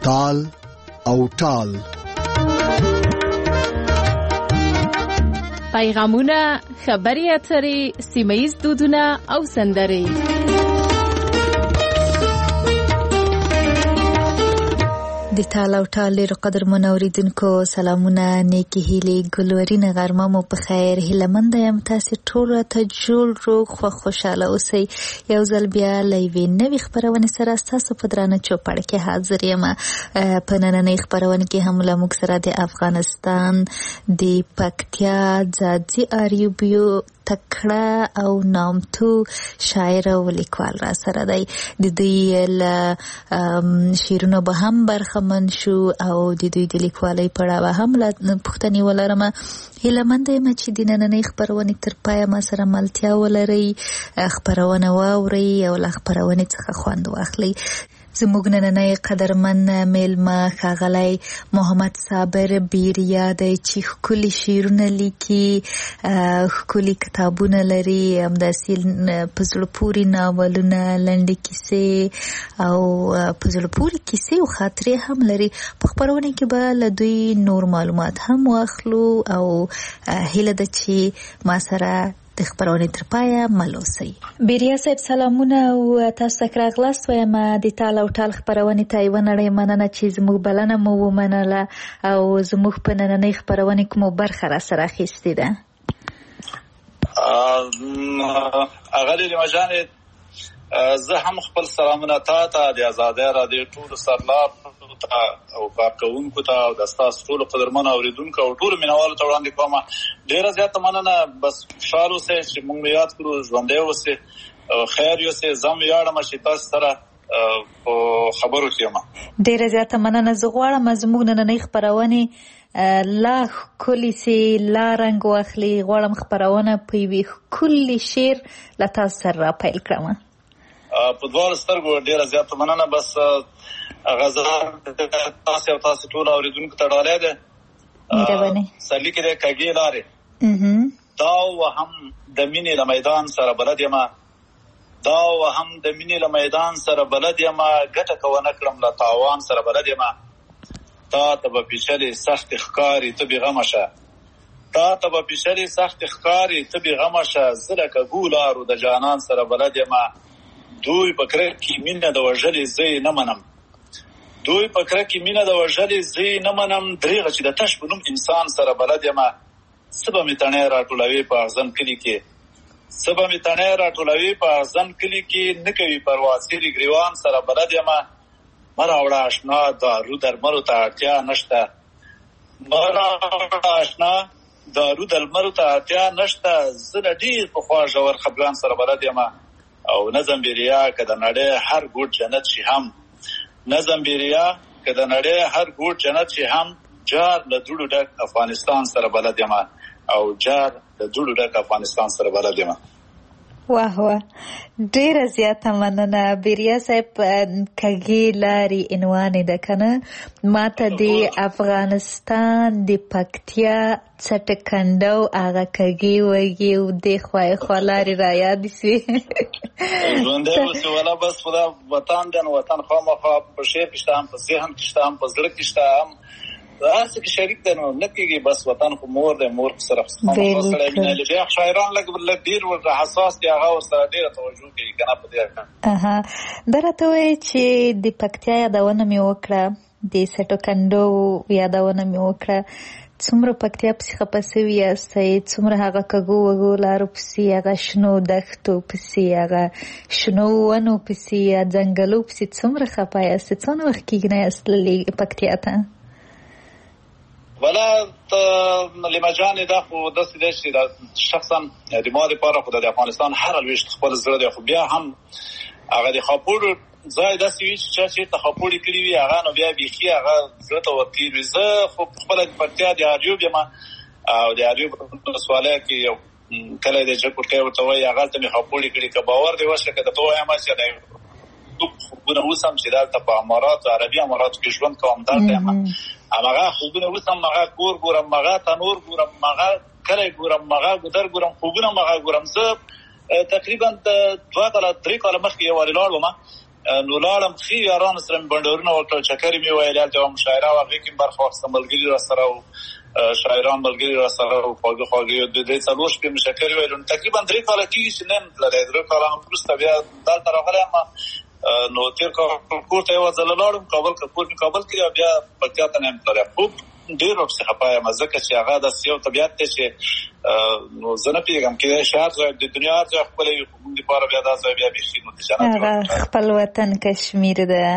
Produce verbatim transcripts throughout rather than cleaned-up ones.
تال او ټال. پیغامونه، خبري اترې، سیمه‌ییز دودونه او سندرې. د تال او ټال ډېرو قدرمنو اورېدونکو سلامونه، نیکې هیلې، ګلورینه غرمه مو په خیر. هیلهمنده یم تاسې ټول راته جوړ روغ خوښ خوشحاله اوسئ. یو ځل بیا له یوې نوې خپرونې سره ستاسو په درانه چوپړ کې حاضر یم. په نننۍ خپرونه کې هم له موږ سره د افغانستان د پکتیا ځاځي آریوبیو تکړه او نامتو شاعر او لیکوال را سره دی. د دوی له شعرونو به هم برخمن شو او د دوی د لیکوالۍ په اړه به هم پوښتنې ولرم. هیلهمنده یم چې د نننۍ خپرونې تر پایه ما سره ملتیا ولرئ، خپرونه واورئ او له خپرونې څخه خوند واخلئ. زموږ نننۍ قدرمن میلمه ښاغلی محمد صابر بیریا دی چې ښکلي شعرونه لیکي، ښکلي کتابونه لري، همداسې په زړه پورې ناولونه، لنډې کیسې او په زړه پورې کیسې او خاطرې هم لري. په خپرونه کې به له دوی نور معلومات هم واخلو او هیله ده چې ما سره د خبرونې تر پایه ملوسي. بیریا صاحب سلامونه او تاسو ته راغلاست. وایم د تال او ټال خبرونې ته یو نړۍ مننه چې زموږ بلنه مو ومنله او زموږ په نننۍ خبرونه کې مو برخه را سره اخیستې ده. اغلی لمجانې زه هم خپل سلامونه تا ته د آزادۍ راډیو ټولو سرلار او کارکوونکو ته او د ستاسو ټولو قدرمنو اورېدونکو او ټولو مینوالو ته وړاندې کوم. ډېره زیاته مننه. بس خوشحال اوسئ چې موږ مو یاد کړو، ژوندی اوسئ، خیر یوسئ. زه هم ویاړم چې تاسو سره په خبرو کې یم. ډېره زیاته مننه. زه غواړم زموږ نننۍ خپرونې لا ښکلې سي، لا رنګ واخلي. غواړم خپرونه په یوې ښکلي شعر له تاسو سره را پیل کړم. په دواړو سترګو ډېره زیاته مننه. بس غزا تاسو او تاسو ټول اوریدونکو ته ډالۍ ده. مهرباني. سلیکې د کږې لارې دا وهم د مینې له میدان سره بلد یم، دا وهم د مینې له میدان سره بلد یم، ګټه که ونه کړم له تاوان سره بلد یم. تا ته به پیچلې سختې ښکاري ته بېغمه شه، تا ته به پیچلې سختې ښکاري ته بېغمه شه. زه له کږو لارو د جانان سره بلد یم. دوی په کرکې مینه د وژلې زه یې نه منم، دوی په کرکې مینه د وژلې زه یې نه منم. درېغه چې د تش په نوم انسان سره بلد یم. څه به مې تڼۍ راټولوي په اغزن کلي کې، څه به مې تڼۍ راټولوي په اغزن کلي کې. نه کوي پروا څېرې ګریوان سره بلد یم. مه راوړه اشنا دارو درملو ته اړتیا نشته، مه راوړه اشنا دارو درملو ته اړتیا نشته. زه له ډېر پخوا ژور خفګان سره بلد یم. او نظم بیریا که د نړۍ هر ګوټ جنت شي هم، نظم بیریا که د نړۍ هر ګوټ جنت شي هم. جار له دوړو ډک افغانستان سره بلد یم، او جار له دوړو ډک افغانستان سره بلد یم. واه واه، ډېره زیاته مننه بیریا صاحب. کږې لارې عنوان ده کنه. ما ته د افغانستان د پکتیا څټکنډو هغه کږې وږې او د خوای خوا لارې را یادې سوې. ژوندی اوسې ولا بس خدا وطن دی نو وطن خامخا په شعر کې شته، هم په ذهن کې شته، هم په زړه کې شته، هم هر څه کې شریک دی. نو نه کېږي. بس وطن خو مور دی، مور سره خامخا سړی مینه لري. بیا شاعران لږ لږ ډېر ورته حساس دي، هغه ورسره ډېره توجه کوي که نه په دې اړه. اها دا راته وایي چې د پکتیا یادونه مې وکړه، د څټکنډو یادونه مې وکړه. څومره پکتیا پسې خفه سوي یاستئ، څومره هغه کږو وږو لارو پسې، هغه شنو دښتو پسې، هغه شنو ونو پسې، یا ځنګلو پسې څومره خفه یاستئ؟ څونه وخت کېږي نه یاست تللي پکتیا ته؟ ولا لیمه جانې دا خو داسې دی چې شخصا د ما دپاره خو د افغانستان هر لویشت خپل زړه دی. خو بیا هم هغه د خاپوړو ځای داسې وي چې چا چېرته خاپوړې کړي وي هغه نو بیا بیخي هغه زړه ته ورتېر وي. زه خو خپله د پکتیا د اریوب یم او د اریوب ولسوالۍ کې یو کلی دی جګ ورته وایي، هغلته مې خاپوړې کړي. که باور دې وشي که درته ووایم چې خوبونه اوس هم چې دلته په اماراتو عربي اماراتو کې ژوند کوم دلته یم، هماغه خوبونه اوس هم هغه کور ګورم، هغه تنور ګورم، هغه کلی ګورم، هغه ګودر ګورم، خوبونه هم هغه ګورم. زه تقریبا د دوه کاله درې کاله مخکې یو وارې لاړ وم نو لاړم ښي یارانو سره مې بنډارونه وکړل، چکرې مې ویل، هلته یوه مشاعره وه، هغې کې مې برخه واخیسته، ملګري را سره وو، شاعران ملګري را سره وو، خواږه خواږه د درې څلور شپې مې چکرې ویلو. تقریبا درې کاله کېږي چې نه یم تللی، درې کالانو وروسته بیا دلته راغلی یم. نو تېر کال کور ته یوه ځله لاړم، کابل که کور مې کابل کې، بیا پکتیا ته نه یم تللی. خوب ډېر ورپسې خفه یم، ځکه چې هغه داسې یو طبیعت دی چې نو زه نه پوهېږم، کېدای شي هر ځای د دنیا هر ځای ښکلی وي، خو موږ دپاره بیا دا ځای بیا بیخي نو د جنت هغه خپل وطن کشمیر ده.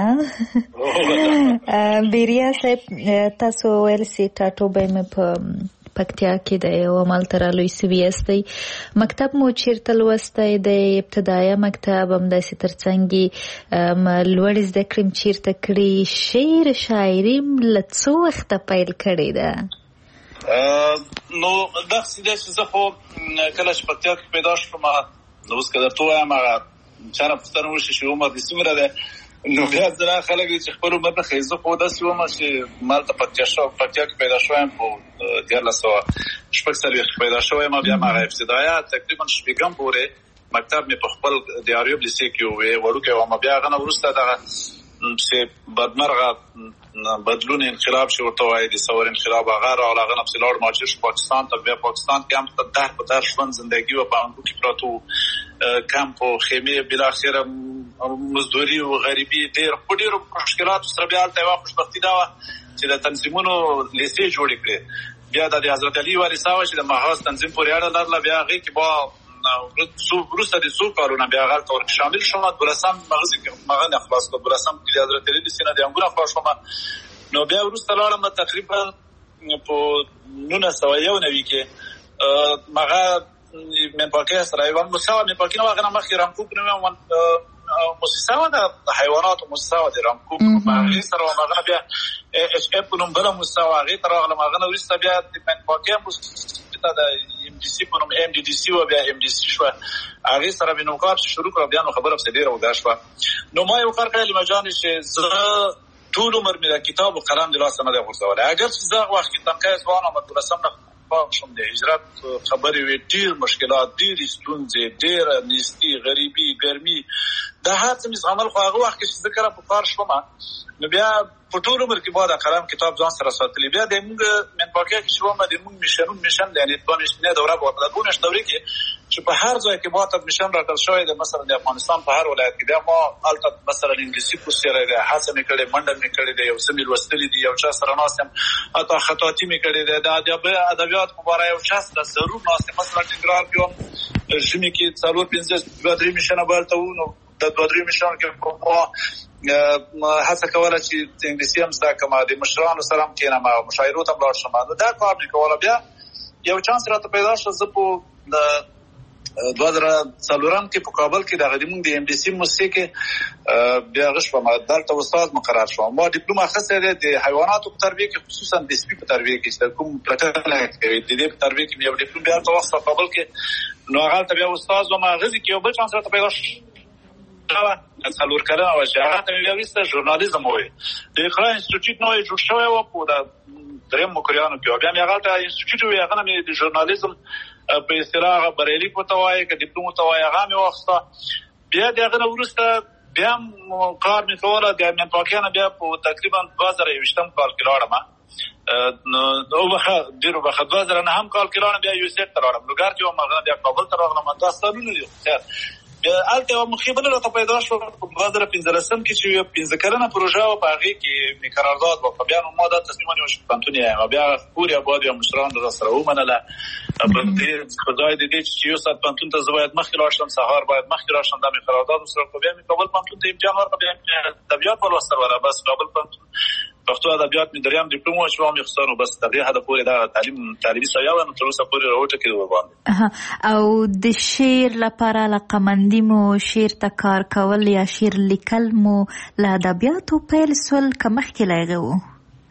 بیریا صاحب تاسو ویل سي ټاټوبی مې په پکتیا کې دی او همالته رالوی سوي یاستئ. مکتب مو چیرته لوستی دی؟ ابتدایه مکتب همداسې تر څنګ لوړې زده کړې م چیرته کړي؟ شعر شاعري م له څو وخته پیل کړې ده؟ نو داسې دی چې زه خو کله چې پکتیا کې پیدا شوم، نو اوس که درته ووایم هغه چا نه پوښتنه وشي چې عمر دې څومره دی، نو بیا ځله خلک دي چې خپل عمر نه ښیي. زه خو داسې وم چې مالته پکتیا پکتیا کې پیدا شوی یم، په دیارلس سوه شپږ څلوېښت کې پیدا شوی یم. بیا م هغه ابتدایه تقریبا شپږم پورې مکتب مې په خپل د اریوب لیسې کې وې، وړوکی وم. بیا هغه نه وروسته دغه چې بدمرغه بدلون انقلاب چې ورته وایي، د ثور انقلاب هغه راغله، هغه نه پسې لاړم مهاجر شو پاکستان ته. بیا پاکستان کې هم در په در ژوند زندګي وه، په انګو کې پراته وو، کمپ و خیمې، بالاخره مزدوري و غریبي، ډېر په ډېرو مشکلاتو سره. بیا هلته یوه خوشبختي دا وه چې د تنظیمونو لیسې جوړې کړې. بیا د حضرت علي والسا وه چې د محاذ تنظیم پورې اړه لرله. بیا هغې کې به وروسته د څو کالونه بیا هغلته ورته شامل شوم. دولسم مغز مغه نه خلاص کړ، دولسم کې د حضرت علي لیسې نه د انګونه خلاص شوم. نو بیا وروسته لاړم تقریبا په نولس سوه یو نوي کې مغه منپاکۍ سره یوه موسسه وه، منپاکۍ نه وه، هغه نه مخکې رامکوک نومې موسسه وه، د حیواناتو موسسه وه د رامکوک. هغې سره وم، هغه نه بیا اچ اف په نوم بله موسسه وه، هغې ته راغلم. هغه نه وروسته بیا د منپاکۍ موسسه ته د ایم ډي سي په نوم ایم ډي ډي سي وه، بیا ایم ډي سي شوه. هغې سره مې نو کار شروع کړه. بیا نو خبره پسې ډېره اوږده شوه. نو ما یو کار کړی لیما جانې چې زه ټول عمر مې د کتاب و قلم د لاسه نه دی غورځولی. اګر چې زه هغه وخت کې تنکی ځوان وم، دولسم نه شوم، د هجرت خبرې وې، ډېر مشکلات، ډېرې ستونزې، ډېره نیستي، غریبي، ګرمي، دا هر څه مې زغمل. خو هغه وخت کې چې زه کله په کار شوم، نو بیا په ټول عمر کې ما د قلم کتاب ځان سره ساتلی. بیا د موږ منپاکۍ کې چې وم، د موږ میشنون میشن دی، یعنې دوه میاشتنۍ دوره به ورته. د دوه میاشت دورې کې چې په هر ځای کې ما ته میشن راکړل شوی دی، مثلا د افغانستان په هر ولایت کې. بیا ما هلته مثلا انګلیسي کورس تېری دی، هڅه مې کړې، منډه مې کړې دی، یو څه مې لوستلي دي، یو چا سره ناست یم، حتی خطاطي مې کړې دی، د ادبیات په باره یو چا سره ضرور ناست یم. مثلا ټینګرار کې وم، ژمي کې څلور پنځه دوه درې میشنه به هلته وو. نو د دوه درې میشنو کې ما هڅه کوله چې انګلیسي هم زده کړم، د مشرانو سره هم کښېنم، مشاعرو ته هم لاړ شم. نو دا کار مې کوله. بیا یو چانس راته پیدا شو، زه په د دوه زره څلورم کې په کابل کې دغه زموږ د ایم ډي سي موسسې کې بیا هغه شوم، دلته استاد مقرر شوم. ما ډیپلوم اخیستی دی د حیواناتو په تربیه کې، خصوصا د سپي په تربیه کې چې کوم پلټنه کوي، د دې په تربیه کې مې یو ډیپلوم بیا هلته واخیسته کابل کې. نو هغلته بیا استاد وم. هغې کې یو بل چانس راته پیدا شو، څلور کلنه وه چې هغه ته مې بیا وروسته ژورنالیزم ووایي. د اقرا انسټیټیوټ نوی جوړ شوی و په د درېیم مکریانو کې. بیا مې هغلته انسټیټیوټ وي، هغه نه مې د ژورنالیزم په اصطلاح هغه بریالیک ورته وایي، که ډیپلوم ورته وایي، هغه مې واخیسته. بیا د هغه نه وروسته بیا هم کار مې کوله. د منپاکۍ نه بیا په تقریبا دوه زره یوویشتم کال کې لاړم، وبخښه ډېر وبخښه دوه زره نهم کال کې لاړم. بیا یو سیټ ته لاړم، لوګر کې وم، هغه بیا کابل ته راغلم. دا سالونه دي. خیر هلته یوه مخکې بله راته پیدا شوه په دوه زره پنځلسم کې چې یوه پنځه کلنه پروژه وه، په هغې کې مې قرارداد وکړه. بیا نو ما دا تصمیم ونیوه چې پوهنتون یې وایم. بیا کور یې اباد، یا مشرانو راسره ومنله. په دې په ځای د دې چې یو ساعت پوهنتون ته زه باید مخکې لاړ شم، سهار باید مخکې راشم، دا مې قرارداد ورسره وکړه. بیا مې کابل پوهنتون ته امتحان ورکړه. بیا مې ادبیات ولوستل وره، بس کابل پوهنتون پښتو ادبیات مې دریم ډیپلوم واچوم یې نو بس تر دې حده پورې دا تعلیم تعلیمي سویا وه. نو تر اوسه پورې راوټکېد ورباندې. او د شعر لپاره لقمندي مو شعر ته کار کول یا شعر لیکل مو له ادبیاتو پیل سول که مخکې له هغې و؟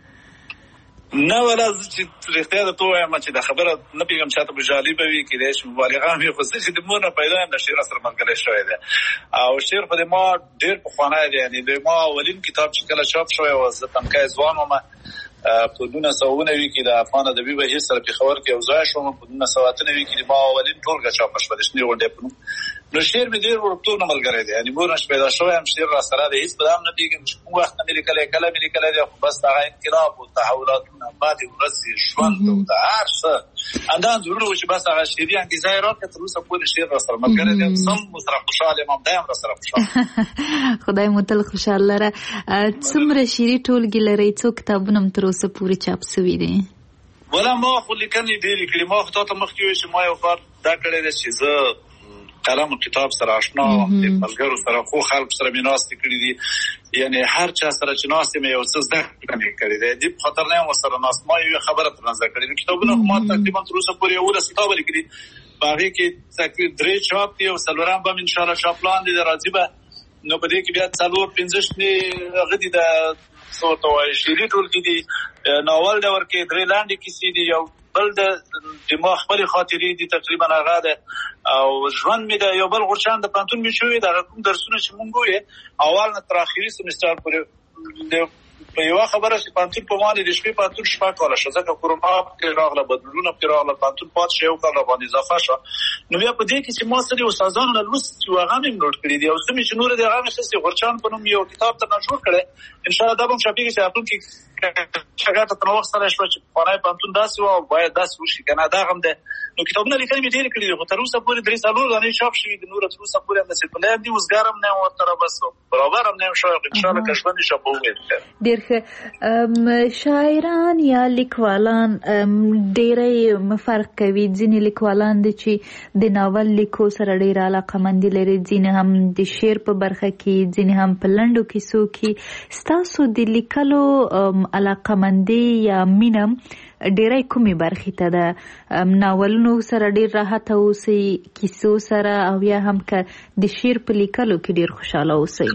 نه ولا زه چې رښتیا درته ووایم چې دا خبره نه پوهېږم چاته به جالبه وي، کېدای شي مبالغه هم وي، خو زه چې د مور نه پیدا یم د شعر سره ملګری شوی دی. او شعر خو د ما ډېر پخوانی دی، یعنې د ما اولین کتاب چې کله چاپ شوی و، زه تنکی ځوان وم، په نولس سوه اوه نوي کې د افغان ادبي بهیر سره پېښور کې یو ځای شوم. په نولس سوه اته نوي کې د ما اولین ټولګه چاپه شوه د شنې غونډۍ په نوم. نو شعر مې ډېر وړوکتوب نه ملګری دی، یعنې مور نش پیدا شوی هم شعر را سره دی، هېڅ په دا هم نه پوهېږم چې کوم وخت نه مې لیکلی، کله مې لیکلی دی، خو بس هغه انقلاب و تحولاتونه بعدې ورځې ژوند و د هر څه همدا انځورونه وو چې بس هغه شعري انګېزه یې راکړه. تر اوسه پورې شعر را سره ملګری دی، زه هم ورسره خوشحال یم، همدا هم را سره خوشحال. خدای مو تل خوشحال لره. څومره شعري ټولګې لرئ؟ څو کتابونه هم تر اوسه پورې چاپ سوي دي؟ ولا ما خو لیکنې ډېرې کړي. ما خو تا ته مخکې وویل چې ما یو کار دا کړی دی چې زه قلم و کتاب سره آشنا وم، د ملګرو سره خو خلکو سره مې ناستې کړي دي، یعنې هر چا سره چې ناست یم یو څه زده کړه مې کړې دی، دې په خاطر نه یم ورسره ناست. ما یوه خبره ترنه زده کړې ده. کتابونه خو ما تقریبا تر اوسه پورې یولس کتابه لیکلي، په هغې کې تقریبا درې چاپ دي او څلورم به م انشاءالله چاپ پلان دی د راځي به. نو په دې کې بیا څلور پنځه شنې هغه دي د څه ورته وایي شعري ټولګې دي، ناول ډول کې درې لنډې کیسې دي، یو بل د ما خپلې خاطرې دي تقریبا هغه ده، او ژوند مې ده، یو بل غورچاند د پوهنتون مې شوي د هغه کوم درسونه چې مونږ ویې اول نه تر اخري سمستر پورې. په یوه خبره چې پوهنتون په ما د شپې پوهنتون شپږ کاله شو، ځکه کورونا پکې راغله، بدلونونه پکې راغله، پوهنتون پاتې شو یو کال راباندې اضافه شوه. نو بیا په دې کې چې ما څه دي استادانو نه لوستي وو هغه مې نوټ کړي دي، او څه مې چې نور دي هغه مې اخیستي. غورچاند په نوم یو کتاب ترنه جوړ کړی، انشاءالله دا به هم شاپېږي چې راتلونکي شاګرد ته تر وخت سره شوه چې پخوانی پوهنتون داسې وه او باید داسې وشي که نه، دغه هم دی. نو کتابونه لیکنې مې ډېرې کړي دي، خو تر اوسه پورې درې څلور دانې چاپ شوي دي، نور تر اوسه پورې همداسې پلی هم دي، اوسګار هم نه یم ورته بس برابر هم نه یم شوی. انشاءالله که ژوند وي به وویل ډېر ښه. شاعران یا لیکوالان ډېری فرق کوي. ځینې لیکوالان دي چې د ناول لیکو سره ډېره علاقه‌مندي لري، ځینې هم د شعر په برخه کې، ځینې هم په لنډو کیسو کې. ستاسو د لیکلو علاقه‌مندي یا مینه ډېری کومې برخې ته ده؟ ناولونو سره ډېر راحته اوسئ، کیسو سره، او یا هم که د شعر په لیکلو کې ډېر خوشحاله اوسئ؟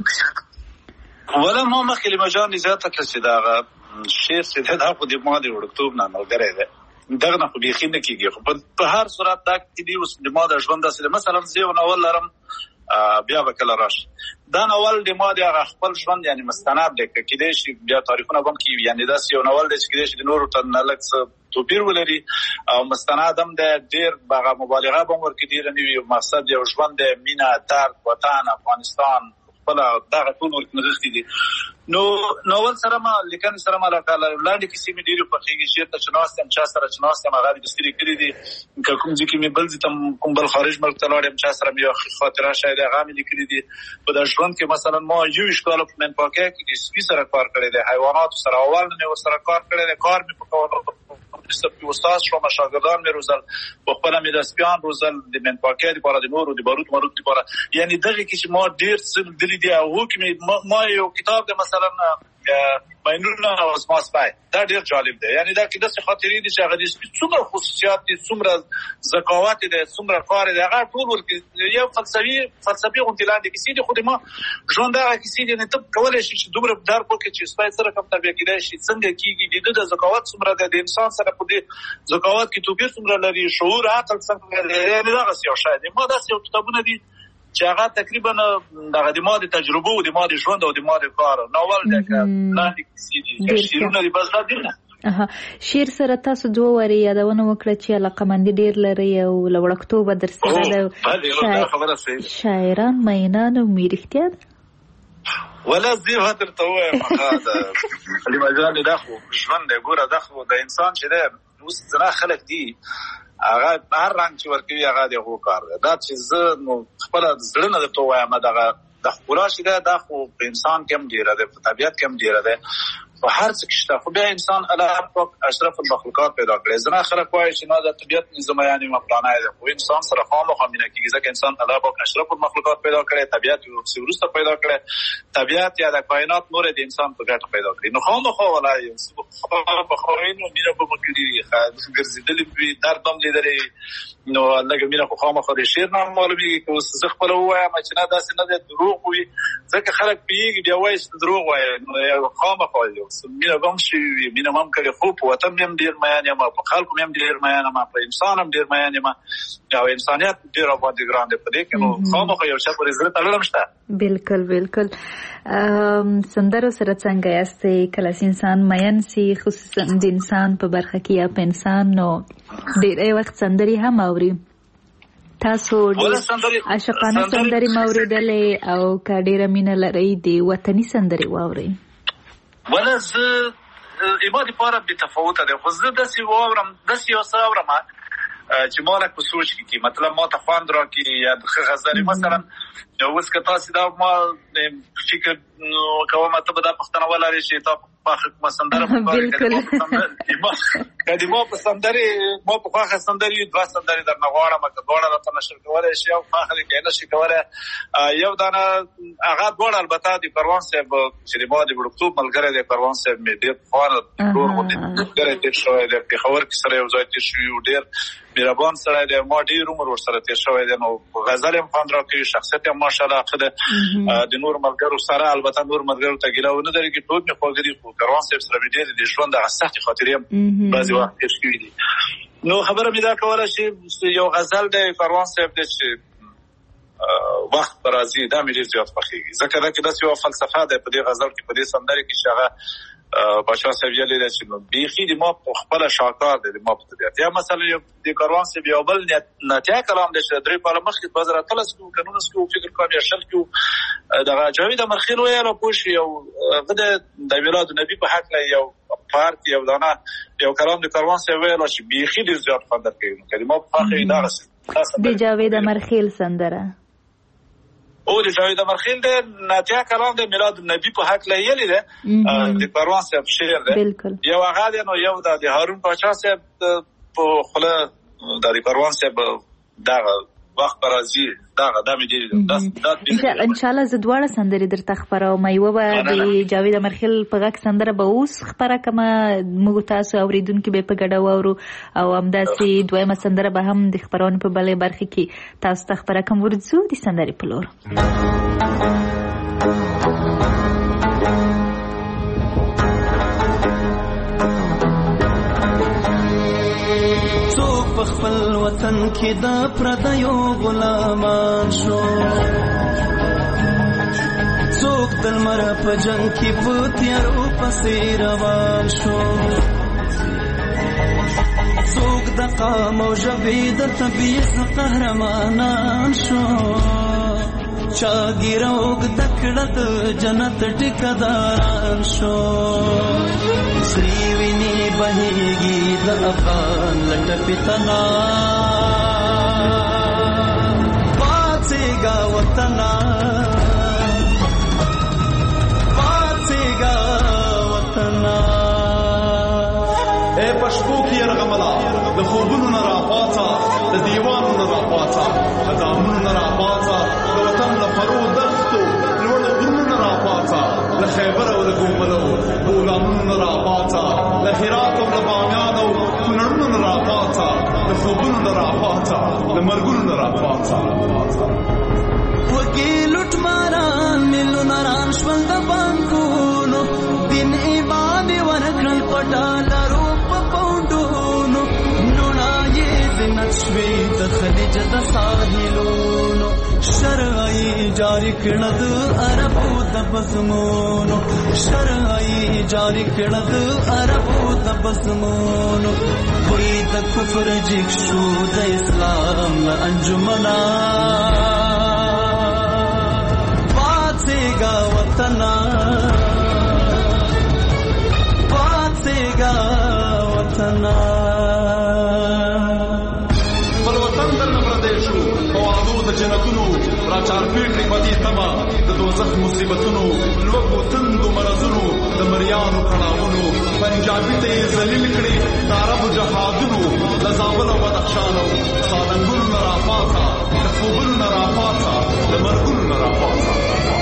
ولا ما مخکې له مجانې زیاته کړه چې دغه شعر چې دی دا خو د ما د وړکتوب نه ملګری دی، دغه نه خو بیخي نه کېږي. خو په هر صورت دا کې دي اوس د ما د ژوند داسې دی. مثلا زه یو ناول لرم بیا به کله راشي، دا ناول د ما د هغه خپل ژوند یعنې مستند دی، که کېدای شي بیا تاریخونه به هم کېږي، یعنې داسې یو ناول دی چې کېدای شي د نورو ته نه لږ څه توپیر ولري او مستند هم دی، ډېر هغه مبالغه به هم ورکې ډېره نه وي. مقصد یو ژوند دی، مینه، درد، وطن، افغانستان، خپله دغه ټول ورکې نغښتي دي. نو ناول سره ما لیکنې سره ما علاقه لرم. لنډې کیسې مې ډېرې خوښېږي. شعر ته چې ناست یم، چا سره چې ناست یم هغه مې بسترې کړي دي، که کوم ځای کې مې بل ځای ته کوم بل خارج ملک ته لاړ یم، چا سره مې یوه خاطره شاید هغه مې لیکلي دي. په دا ژوند کې مثلا ما یوویشت کاله په منپاکۍ کې د سپي سره کار کړی دی، حیواناتو سره اول نه مې ورسره کار کړی دی، کار مې په کولو استاد شوم، شاګردان مې روزل، په خپله مې د سپیان روزل د منپاکۍ دپاره، د نورو د باروت ماروت دپاره. یعنې دغې کې چې ما ډېر څه لیدلي دي. او هغو کې ما یو کتاب دی مثلا مینونه او زما سپی، دا ډېر جالب دی. یعنې دا کې داسې خاطرې دي چې هغه د سپي څومره خصوصیات دي، څومره ذکاوت دی، څومره کار دی، هغه ټول ورکې یو فلسفي فلسفي غوندې لاندې کیسې دي. خو د ما ژوند هغه کیسې دي، یعنې ته کولی شي چې دومره درک وکړې چې سپی سره کوم تربیه کېدای شي، څنګه کېږي، د ده د ذکاوت څومره دی، د انسان سره په دې ذکاوت کې توپیر څومره لري، شعور، عقل څنګه لري. یعنې دغسې یو شی دی. ما داسې یو کتابونه دي چې هغه تقریبا دغه د ما د تجربو او د ما د ژوند او د ما د کار ناول دی، که لاندې کیسې دي، که شعرونه دي، بس دا دي نه. شعر سره تاسو دوه وارې یادونه وکړه چې علاقه‌مندي ډېر لرئ او له وړکتوبه در سره ده. شاعران مینان وي، رښتیا ده؟ ولا زه به درته ووایم حلیمه جانې دا خو ژوند دی. ګوره دا خو د انسان چې دی اوس زنا خلک دي هغه هر رنګ چې ورکوي هغه د هغو کار دی. دا چې زه نو خپله زړه نه درته ووایم دغه د ښکلا چې دی دا خو په انسان کې هم ډېره دی، په طبیعت کې هم ډېره دی، په هر څه کې شته. خو بیا انسان الله پاک اشرف المخلوقات پیدا کړی. زنا خلک وایي چې نه د طبیعت نظام یعنې مپلانی دی، خو انسان سره خامخا مینه کېږي، ځکه انسان الله پاک اشرف المخلوقات پیدا کړی، طبیعت یې ورپسې وروسته پیدا کړی، طبیعت یا د کائنات نور د انسان په ګټه پیدا کړي. نو خامخا ولا یو څه به خوړی نو مینه به مو کړي وي، ګرځېدلي به وي، درد به هم لیدلی نو لږه مینه خو خامخا د شعر نه هم معلومېږي. که اوس زه خپله ووایم چې نه داسې نه دی، دروغ وي، ځکه خلک پوهېږي بیا وایي چې دروغ وایي. نو خامخا یو څه مینه به هم شوي وي، مینه مه هم کړې. خو په وطن مې هم ډېر مین یم، په خلکو مې هم ډېر مین یم، په انسان هم ډېر مین یم، او انسانیت ډېر راباندې ګران دی په دې کې. نو خامخا یو چا پورې زړه تړلی هم شته. بلکل بلکل. سندرو سره څنګه یاستئ؟ کله چې انسان مین سي، خصوصا د انسان په برخه کې یا په انسان، نو ډېری وخت سندرې هم اوري. تاسو عاشقانه سندرې موریدلې او که ډېره مینه لرئ د وطني سندرې واورئ؟ ولا زه ایما دپاره بې تفاوته دی، خو زه داسې واورم داسې یو څه اورم چې ما لږ په سوچ کې کي، مطلب ما ته خوند راکړي یا ښه غزلې مثلا اوس که تاسې دا ما فکر کوم ته به دا پوښتنه ولرئ چې تا پخه کومه سندره په کار کې که د ما په سندرې ما په خوښه سندرې دوه سندرې درنه غواړم که دواړه راته نشر کولی شي او خوښه دې که یې نشي کولی یو دانه هغه دواړه البته د پروان صاحب چې د ما د وړکتوب ملګری دی پروان صاحب مې ډېر پخوانه ورور غوندې ملګری تېر شوی دی، پېښور کې سره یو ځای تېر شوي یو ډېر مهربان سړی دی، ما ډېر عمر ورسره تېر شوی دی، نو غزل یې هم خوند راکوي، شخصیت یې هم ماشاءالله ښه دی. د نورو ملګرو سره البته نور ملګرو ته ګیله ونه لري چې ټول مې خواږه دي، خو پروان صاحب سره مې ډېرې د ژوند هغه سختې خاطرې هم بعضې وخت تېر شوي دي. نو خبره مې دا کوله چې یو غزل دی پروان صاحب دی چې وخت به راځي، دا مې ډېر زیات خوښېږي، ځکه دا کې داسې یوه فلسفه دی په دې غزل کې په دې سندرې کې چې هغه باچا صاحب ویلي دی چې بیخي د ما په خپله شاهکار دی د ما په طبیعت. یا مثلا د کاروان صاحب یو بل ناتیا کلام دی چې درې کاله مخکې دوه زره اتلس کې وو که نولس کې وو فکر کوم یا شل کې وو، دغه جاوید امرخیل ویلی پوه شو یو هغه د میلادالنبي په هکله یو پارک یو دانه یو کلام د کاروان صاحب ویلی چې بیخي ډېر زیات خوند درکوي، نو که د ما په خوښه وي دغسې د جاوید امرخیل سندره او د جاوید امرخیل دی ناتیا کلام دی میلاد النبی په هکله یلی دی د پروان صاحب شعر دی، یو هغه دی نو یو د هارون پاچا صاحب په خوله د پروان صاحب دغه وخت به راځي دغه دا مې ډېر انشاءالله زه دواړه سندرې درته خپروم، یوه به د جاوید امرخیل په غږ سندره به اوس خپره کړمه، موږ تاسو اورېدونکي به یې په ګډه واورو، او همداسې دویمه سندره به هم د خپرونې په بلې برخې کې تاسو ته خپره کړم. ورځو د سندرې په لور. خپل وطن کې د پردیو غلامان شو، څوک د لمر په جنګ کې په تیارو پسې روان شو، څوک د قام او ژبې د تبعیض قهرمانان شو، چا ږیره اوږده کړه د جنت ټیکهداران شو، سرې وینې بهېږي د افغان له ټپې تنا، پاڅېږه وطنه پاڅېږه وطنه. ای په شپو کې یرغمله د خوبونو نه راپاڅه، د دیوانو نه راپاڅه، د دامونو نه راپاڅه، د وطن له فرو دښتو لوړو غرونو نه راپاڅه، له خیبر او د ګوملو بولانونو نه راپاڅه، له هرات او له بامیان او کونړونو نه راپاڅه، د خوبونو نه راپاڅه، د مرګونو نه راپاڅه. وږي لوټماران میلیونران شول د بانکونو، دین ایمان یې ورکړل په ډالرو په پونډونو، لوڼه یې زینت شوې د خلیج د ساحلونو، شرعي جاری کړه د عربو د بزمونو، شرعي جاری کړه د عربو د بزمونو، وی د کفر جګ شو د اسلام له انجمنا، پاڅېږه وطنه پاڅېږه وطنه. بل وطن درنه پردی شو په وعدو د جنتونو، را چارپېټ کړي په دې تمه د دوزخ مصیبتونو، لوږو تندو مرضونو د مریانو کړاوونو، پنجابي ته یې ذلیل کړي د عربو جهادونو، د زابل او بدخشان او سالنګونو نه راپاڅه، د خوبونو نه راپاڅه، د مرګونو نه راپاڅه.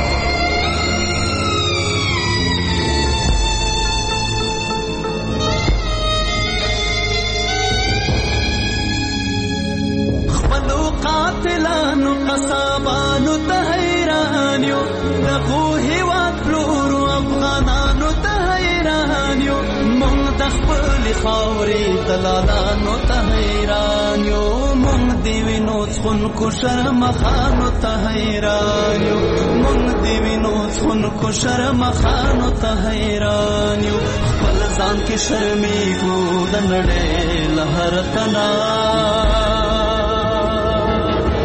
قاتلانو قصابانو ته حیران یو، دغو هېواد پلورو افغانانو ته حیران یو، مونږ د خپلې خاورې دلالانو ته حیران یو، مونږ د وینو څښونکو شرمخانو ته حیران یو، مونږ د وینو څښونکو شرمخانو ته حیران یو، خپل ځان کې شرمېږو د نړۍ له هر تنا،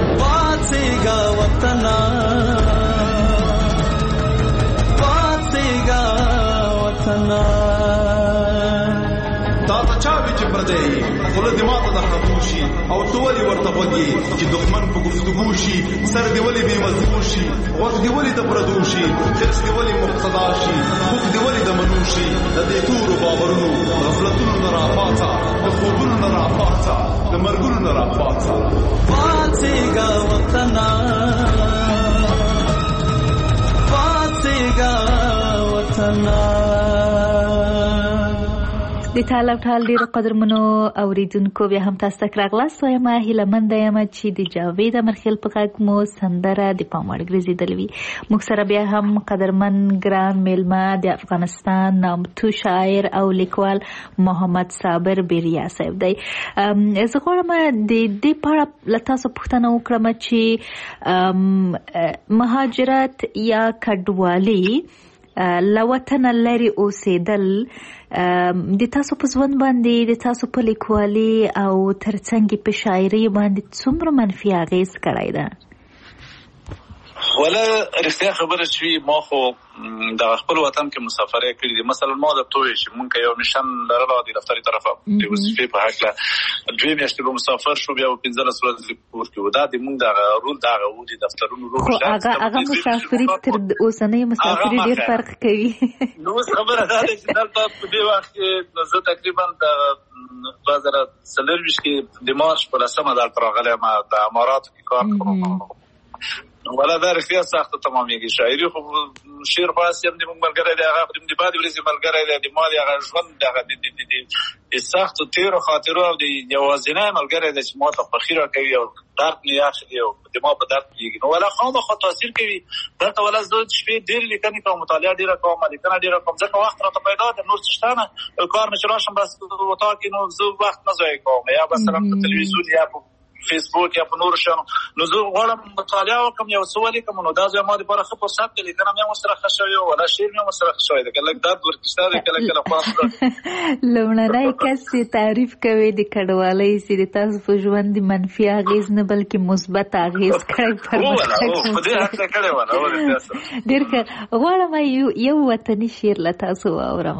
چې پردی خوله دې ماته د خطو شي او ته ولې ورته غوږ یې چې دښمن په گفتگو شي سر دې ولې بې مزدو شي غوږ دې ولې د پردو شي حرص دې ولې مقتدا شي خوب دې ولې د منو شي د دې تورو باورونو غفلتونو نه راپاڅه د خوبونو نه راپاڅه د مرګونو نه راپاڅه پاڅېږه وطنه پاڅېږه وطنه. د ټال او ټال ډیرو قدرمنو اوریدونکو بیا هم تاسو ته راغلاست وایم هیله مند یم چې د جاوید امرخیل په غږ مو سندره د پام وړ ګرځېدلې وي. موږ سره بیا هم قدرمن ګران میلمه د افغانستان نامتو شاعر او لیکوال محمد صابر بیریا صاحب دی. زه غواړم د دې په اړه له تاسو پوښتنه وکړم چې مهاجرت یا کډوالي له وطنه لرې اوسېدل د تاسو په ژوند باندې د تاسو په لیکوالي او ترڅنګ په شاعري باندې څومره منفي اغېز کړی ده؟ ولا رښتیا خبره شوي ما خو د خپل وطن کې مسافرۍ کړې دي. مثلا ما د توې چې مونږ یو میشن لرلو د دفتري طرفه د وظیفې په حق له دوی میاشتې به مسافر شو بیا په پنځلس ورځې کور کې و دا د مونږ دغه رول دغه و د دفترونو رول خو هغه هغه مسافري تر اوسنۍ مسافري ډېر فرق کوي. نو خبره دا ده چې دلته په دې وخت کې زه تقریبا د دوه زره څلرویشت کې د مارچ په لسمه دلته راغلی ما د اماراتو کې کار کوم ولا دا رښتیا سخته تمامېږي. شاعري خو شعر خاص هم د موږ ملګری دی هغه د بعد ورځې ملګری دی د ما د هغه ژوند دغه د سختو تېرو خاطرو او د یوازینی ملګری دی چې ما ته خوښي راکوي او درد مې اخلي او د ما په درد کېږي. نو ولا خامخا تاثیر کوي دلته ولا زه شپې ډېرې لیکنې کوم مطالعه ډېره کوم لیکنه ډېره کوم ځکه وخت راته پیدا دی نور څه شته نه کار مې چې راشم بس اتاق کې نو زه وخت نه ضایع کوم یا مثلا په تلویزیون یا په فیسبوک یا په نورو شیانو نو زه غواړم مطالعه وکړم یو څه ولیکم نو دا زما دپاره ښه فرصت دی لیکنه مې هم ورسره ښه شوې ولا شعر مې هم ورسره ښه شوی دی که لږ درد ورکې شته دی کله کله خواست لومړنی کس چې تعریف کوي د کډوالۍ چې د تاسو په ژوند د منفي اغېز نه بلکې مثبت اغېز کړی پرمختګ په دې هڅه کړې وه ډېر ښه. غواړم یو وطني شعر له تاسو واورم.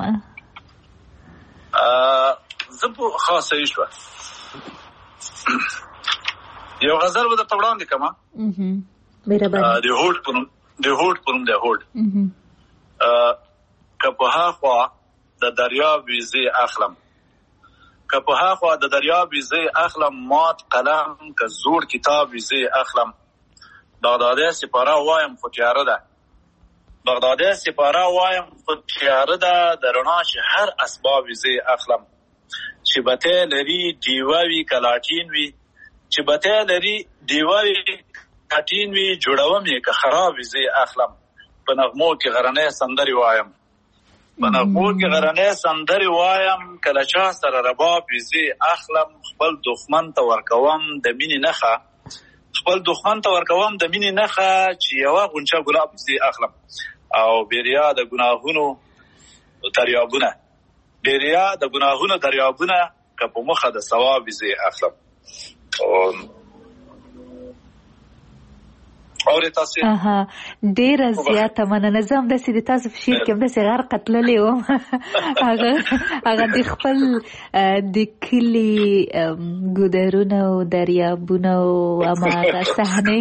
زه په خاصه یې شوه یو غزل به درته وړاندې کړم د هوډ په نوم د هوډ په نوم دی هوډ که په هاخوا د دریاب وي زه اخلم که په هاخوا د دریاب وي زه اخلم مات قلم که زوړ کتاب وي زه اخلم بغدادي سپاره وایم خو تیاره ده بغدادي سپاره وایم خو تیاره ده د رڼا چې هر اسباب وي زه اخلم چې بتې لري ډیوه وي که لاټین وي چې بته لري دیوالي کټین وی جوړوم یې که خراب وي زه اخلم په نغمو کې غرنۍ سندري وایم په نغمو کې غرنۍ سندري وایم کله چا سره رباب وي زه اخلم خپل دښمن ته ورکوم د مینې نښه خپل دښمن ته ورکوم د مینې نښه چې یوه غونچه ګلاب وي زه اخلم او بیریا د ګناهونو دریابونه بیریا د ګناهونو دریابونه که په مخه د ثواب وي زه اخلم. اها ډیره زیاته مننه. زه هم داسې د تاسو په شعر کې هم داسې غرقه تللې وم هغه هغه د خپل د کلي ګودرونه او دریابونه او هماغه صحنې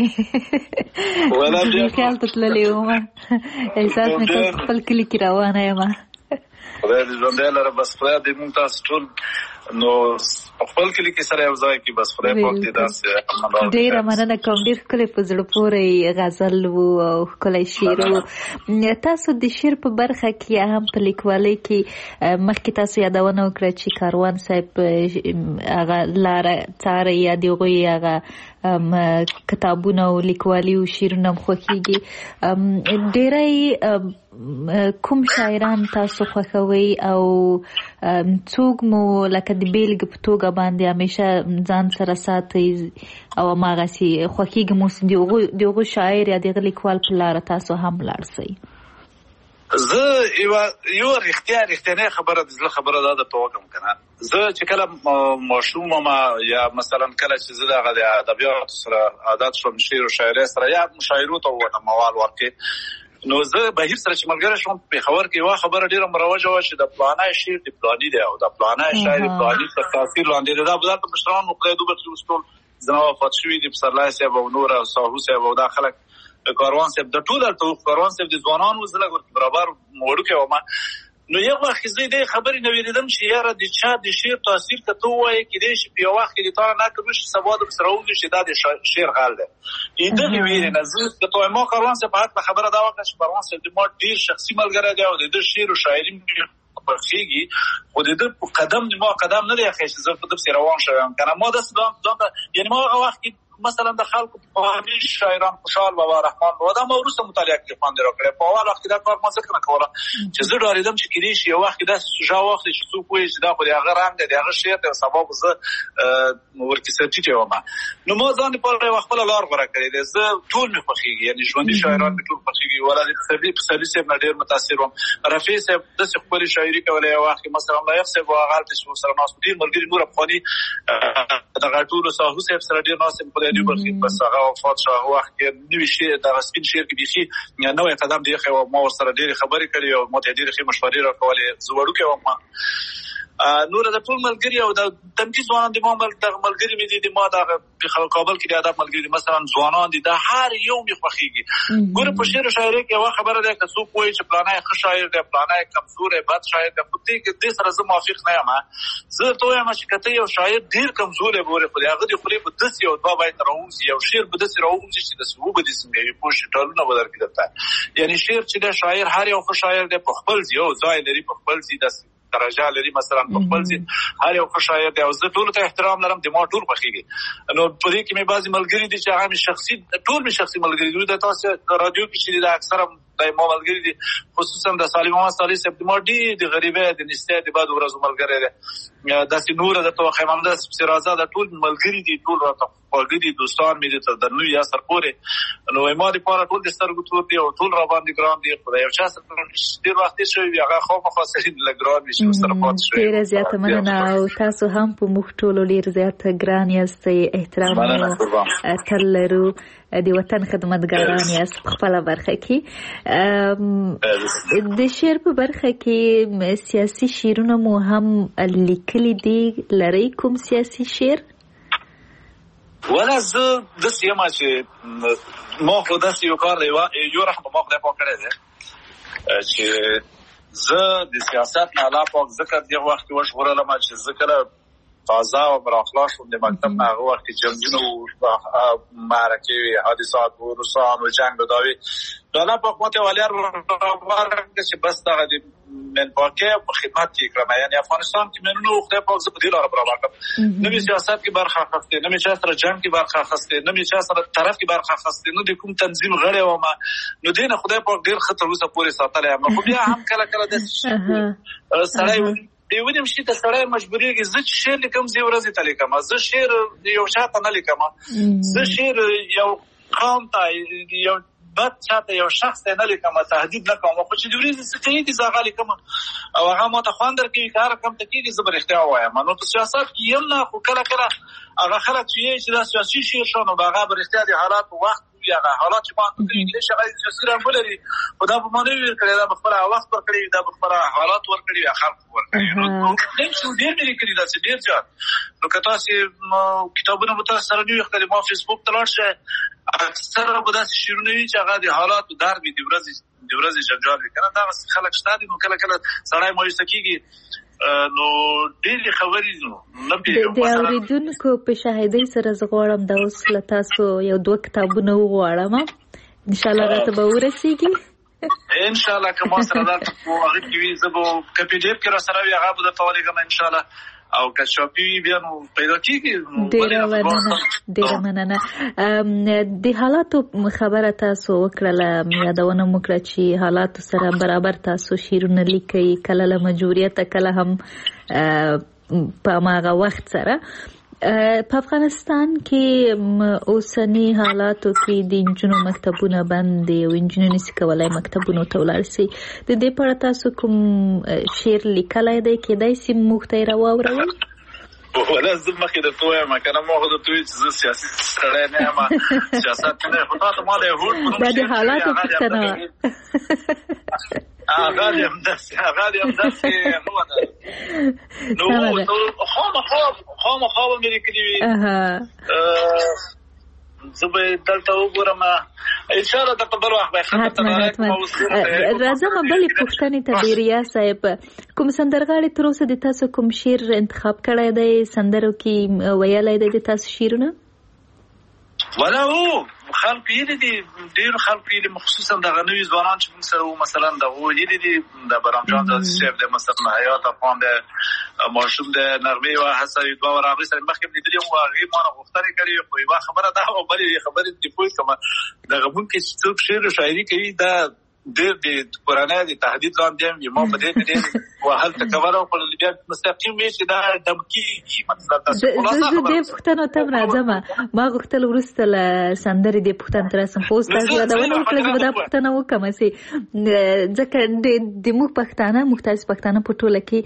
خیال ته تللې وم احساس مې کړ خپل کلي کې روانه یم. خدای دې ژوندی لره بس خدای دې موږ تاسو ټول نو خپل کلی کې سره یو ځای کې بس خدای پاک دې داسې ډېره مننه کوم. ډېر ښکلی په زړه پورې غزل و او ښکلی شعر و. تاسو د شعر په برخه کې هم په لیکوالۍ کې مخکې تاسو یادونه وکړه چې کاروان صاحب هغه لاره څاره یا د هغوی هغه کتابونه او لیکوالي او شعرونه هم خوښېږي. ډېری کوم شاعران تاسو خوښوئ او څوک مو لکه د بیلګې په توګه باندې همیشه ځان سره ساتئ او هماغسې خوښېږي مو د هغو شاعر یا د هغه لیکوال په لاره تاسو هم لاړ شئ؟ زه یو رښتیا رښتینی خبره د زړه خبره دا درته وکړم که نه زه چې کله ماشوم وم یا مثلا کله چې زه دغه د ادبیاتو سره عادت شوم شعر و شاعرۍ سره یا مشاعرو ته ووتم موال ورکې نو زه بهیر سره چې ملګری شوم په خبر کې یو خبره ډیره مروجه و چې د پلانای شعر د پلاني دی او د پلانای شاعر پلاني په تاثیر لاندې دا بل ته مشران مقیدو به ټول زناو فاتشوی د پسرلای صاحب او نور او ساهو صاحب او دا خلک کاروان صاحب د ټول ته کاروان صاحب د ځوانانو زله ور برابر موړو کې و ما نو یو وخت زه دې خبرې نو ویلم چې یاره د چا د شعر تاثیر ته تو وایي کې دې چې په وخت کې د تا نه کوم څه سبا د سرونو چې د شعر غال ده دې ویل نه زه د تو ما کاروان صاحب په خبره دا وکړه چې کاروان صاحب د ما ډیر شخصي ملګری دی او د شعر او شاعري په خېږي او د قدم د ما قدم نه دی چې زه په دې روان شوم کنه ما د سلام یعنی ما هغه وخت مثلا د خلکو په هغه شاعران خوشحال بابا رحمان بابا دا موروثه مطالعه کې خوند راکړي په اول وخت دا کار ما څنګه کوله چې زه ډاریدم چې کېږي شي یو وخت دا سوجا وخت چې څوک وایي چې دا خو هغه رنګ دی هغه شعر د سبب زه ورته سرچې وم نو ما ځان په وخت خپل لار غوړه کړی دی زه ټول مې خوښیږي یعنی ژوندۍ شاعران مې ټول خوښیږي ولا د سبي په سبي سره ډېر متاثر وم رفیع صاحب د خپل شاعري کولای یو وخت مثلا لایق صاحب او غلط چې سره ناس دي ملګری نور افغاني د غټولو ساهو صاحب سره ډېر ناس په دې برخه بس هغه وفات شو هغه وخت کې نوې شی د سپین شعر کې بيخي نوې قدم دی خو ما ور سره ډېر خبرې کړې او مو ته ډېر ښه مشورې راکولې زوړو کې وم نور د ټول ملګری او د تمجید ځوانان د ما د ملګری مې دي ما د کابل کې د ادب ملګری مثلا ځوانان دي د هر یو می خوخيږي ګوره په شعر او شاعري کې وا خبره ده که څوک وایي چې پلانای ښه شاعر دی پلانای کمزور دی بد شاعر دی په دې کې د سره زه موافق نه یم زه ته وایم چې کته یو شاعر ډیر کمزور دی ګوره خو هغه دی خو په داسې یو دوا باید راوځي یو شعر په داسې راوځي چې د سبب د سیمې په شټالونه بدل کړي یعنی شعر چې د شاعر هر یو ښه شاعر دی په خپل یو ځای لري په خپل ځای د درجه لري مثلا په خپل ځای هر یو ښه شاعر دی او زه ټول ته احترام لرم د ما ټول خوښیږي نو په دې کې مې بعضی ملګری دي چې هغه شخصي ټول مې شخصي ملګری دي د تاسو رادیو کې چې د اکثره د ما ملګری دي خصوصا د سالم محمد صالح صاحب د ما دي د غریبه د نسته د بعد ورځو ملګری دي د سنور د توخه محمد سرازه د ټول ملګری دي ټول راته خوږ دي دوستان مې دي د نوې اثر پورې نو ما دي په ټول د سترګو تور دي او ټول را باندې ګرام دي خدای یو چا سره ډیر وخت شوی هغه خو مخاصرین لګرام شي سره پات شوی ډیر زیات مننه او تاسو هم په مخ ټولو ډیر زیات ګران یاست احترام او تل لرو د وطن خدمتګاران یاست په خپل برخه کې د شعر په برخه کې سیاسي شعرونه مو هم لیکلي دي لري کوم سیاسي شعر ولا زه د سیما چې ما خو د یو کار دی یو رحم ما خدای پاک کړی دی چې زه د سیاست نه علاوه پاک ذکر دی وخت وشغورلم چې ذکر تازه او براخلاص د مکتب نه هغه وخت جنگونه او معرکې حادثات او روسان او جنگ داوی دا په کومه ولر ورته چې بس دا د من پاکه په خدمت کې کړم یعنی افغانستان کې منو خدای پاک زه په دې لاره برابر کړم نو سیاست کې برخه اخیسته نو چې سره جنگ کې برخه اخیسته نو چې سره طرف کې برخه اخیسته نو د کوم تنظیم غړی و ما نو دین خدای پاک ډیر خطر وسه پورې ساتلی یم خو بیا هم کله کله د سړی دیونیم شي ته سړی مجبورېږي زه چې شعر لیکم زه ورځې ته لیکم زه شعر یو شاته نه لیکم زه شعر یو قوم ته یو بد چاته یو شخص ته نه لیکم تهدید نه کوم خو چې د ورځې څه کوي دي زه لیکم او هغه ما ته خواندر کوي کار کم ته کېږي زه به رښتیا وایم نو په سیاست کې یم نه خو کله کله هغه خلک چې دا سیاسي شعر شو نو هغه به رښتیا د حالات په وخت هغه حالات چې باندې د انګلیش هغه سیاسي رنګ لري خدا په معنی ویل کړی دا بخبره وخت ور کړی دا بخبره حالات ور کړی خلک ور کړی نو دیم څو ډیر ډیر کړی دا چې ډیر ځات نو کته چې کتابونه به تاسو سره نیو خپل ما فیسبوک ته لاړ اکثر به دا شیرونه وی چې هغه د حالات در به د ورځې د ورځې جنجال کنه دا خلک شته نو کله کله سړی مایوسه کیږي نو ډېری خبرې نو نه پیږم د اوریدونکو په شاهدۍ سره زه غواړم دا اوس له تاسو یو دوه کتابونه وغواړم ان شاء الله راته به ورسیږي ان شاء الله که ما سره دا هغه کې وي زه به کپی ډیپ کې را سره وي هغه به د تولیګم ان شاء الله او که شاپی بیا نو پیدا کیږي ډیره مننه ډیره مننه د حالاتو خبره تاسو وکړه یادونه مو کړه چې حالاتو سره برابر تاسو شعرونه لیکي کله له مجبوریت کله هم په هغه وخت سره په افغانستان کې اوسنی حالاتو کې د انجونو مکتبونه بند دي او انجونو نشي کولای مکتبونو ته ولاړ شي د دې په اړه تاسو کوم شعر لیکلای دی کېدای شي موږ ته راوړئ ولا زه مخکې درته وایم که نه ما خو درته وایي چې زه سیاسي سړی نه یم سیاست نه خو تا ته ما د یهود دا د حالاتو پوښتنه وه هغه دې همداسې هغه دې همداسې نه وه نو خامخا خامخا به مې لیکلي وي زه به دلته وګورم انشاءالله درته بل وخت به حتما حتما راځم بلې پوښتنې ته بیریا صاحب کوم سندرغاړي تر اوسه د تاسو کوم شعر انتخاب کړی دی سندرو کې ویلی دی د تاسو شعرونه ولا هو خلق یې دي ډېر خلق یې مخصوصا دغه نوي ځوانان چې موږ سره وو مثلا دغه یې دي د برام جان زاده صاحب د مثلا حیات افغان د ماشوم د نغمې او حسن دوه ورغې سره مخکې لیدلې او هغه ما غوښتنه کړې خو یو خبره ده او بلې خبره دی پوه کما دغه ممکن چې څوک شعر او شاعري کوي دا ډېر د قرآنه د تهدید لاندې یم ما په دې کې وهل تکوره او بیا مستقیم وي چې دا دمکی مطلب تاسو خلاصه خبره دې پښتنو ته راځم ما غوښتل ورسته ل سندري دې پښتن تر سم پوسټ تاسو دا ونه کړل چې دا پښتنه وکم سي ځکه د موږ پښتانه مختلف پښتانه په ټوله کې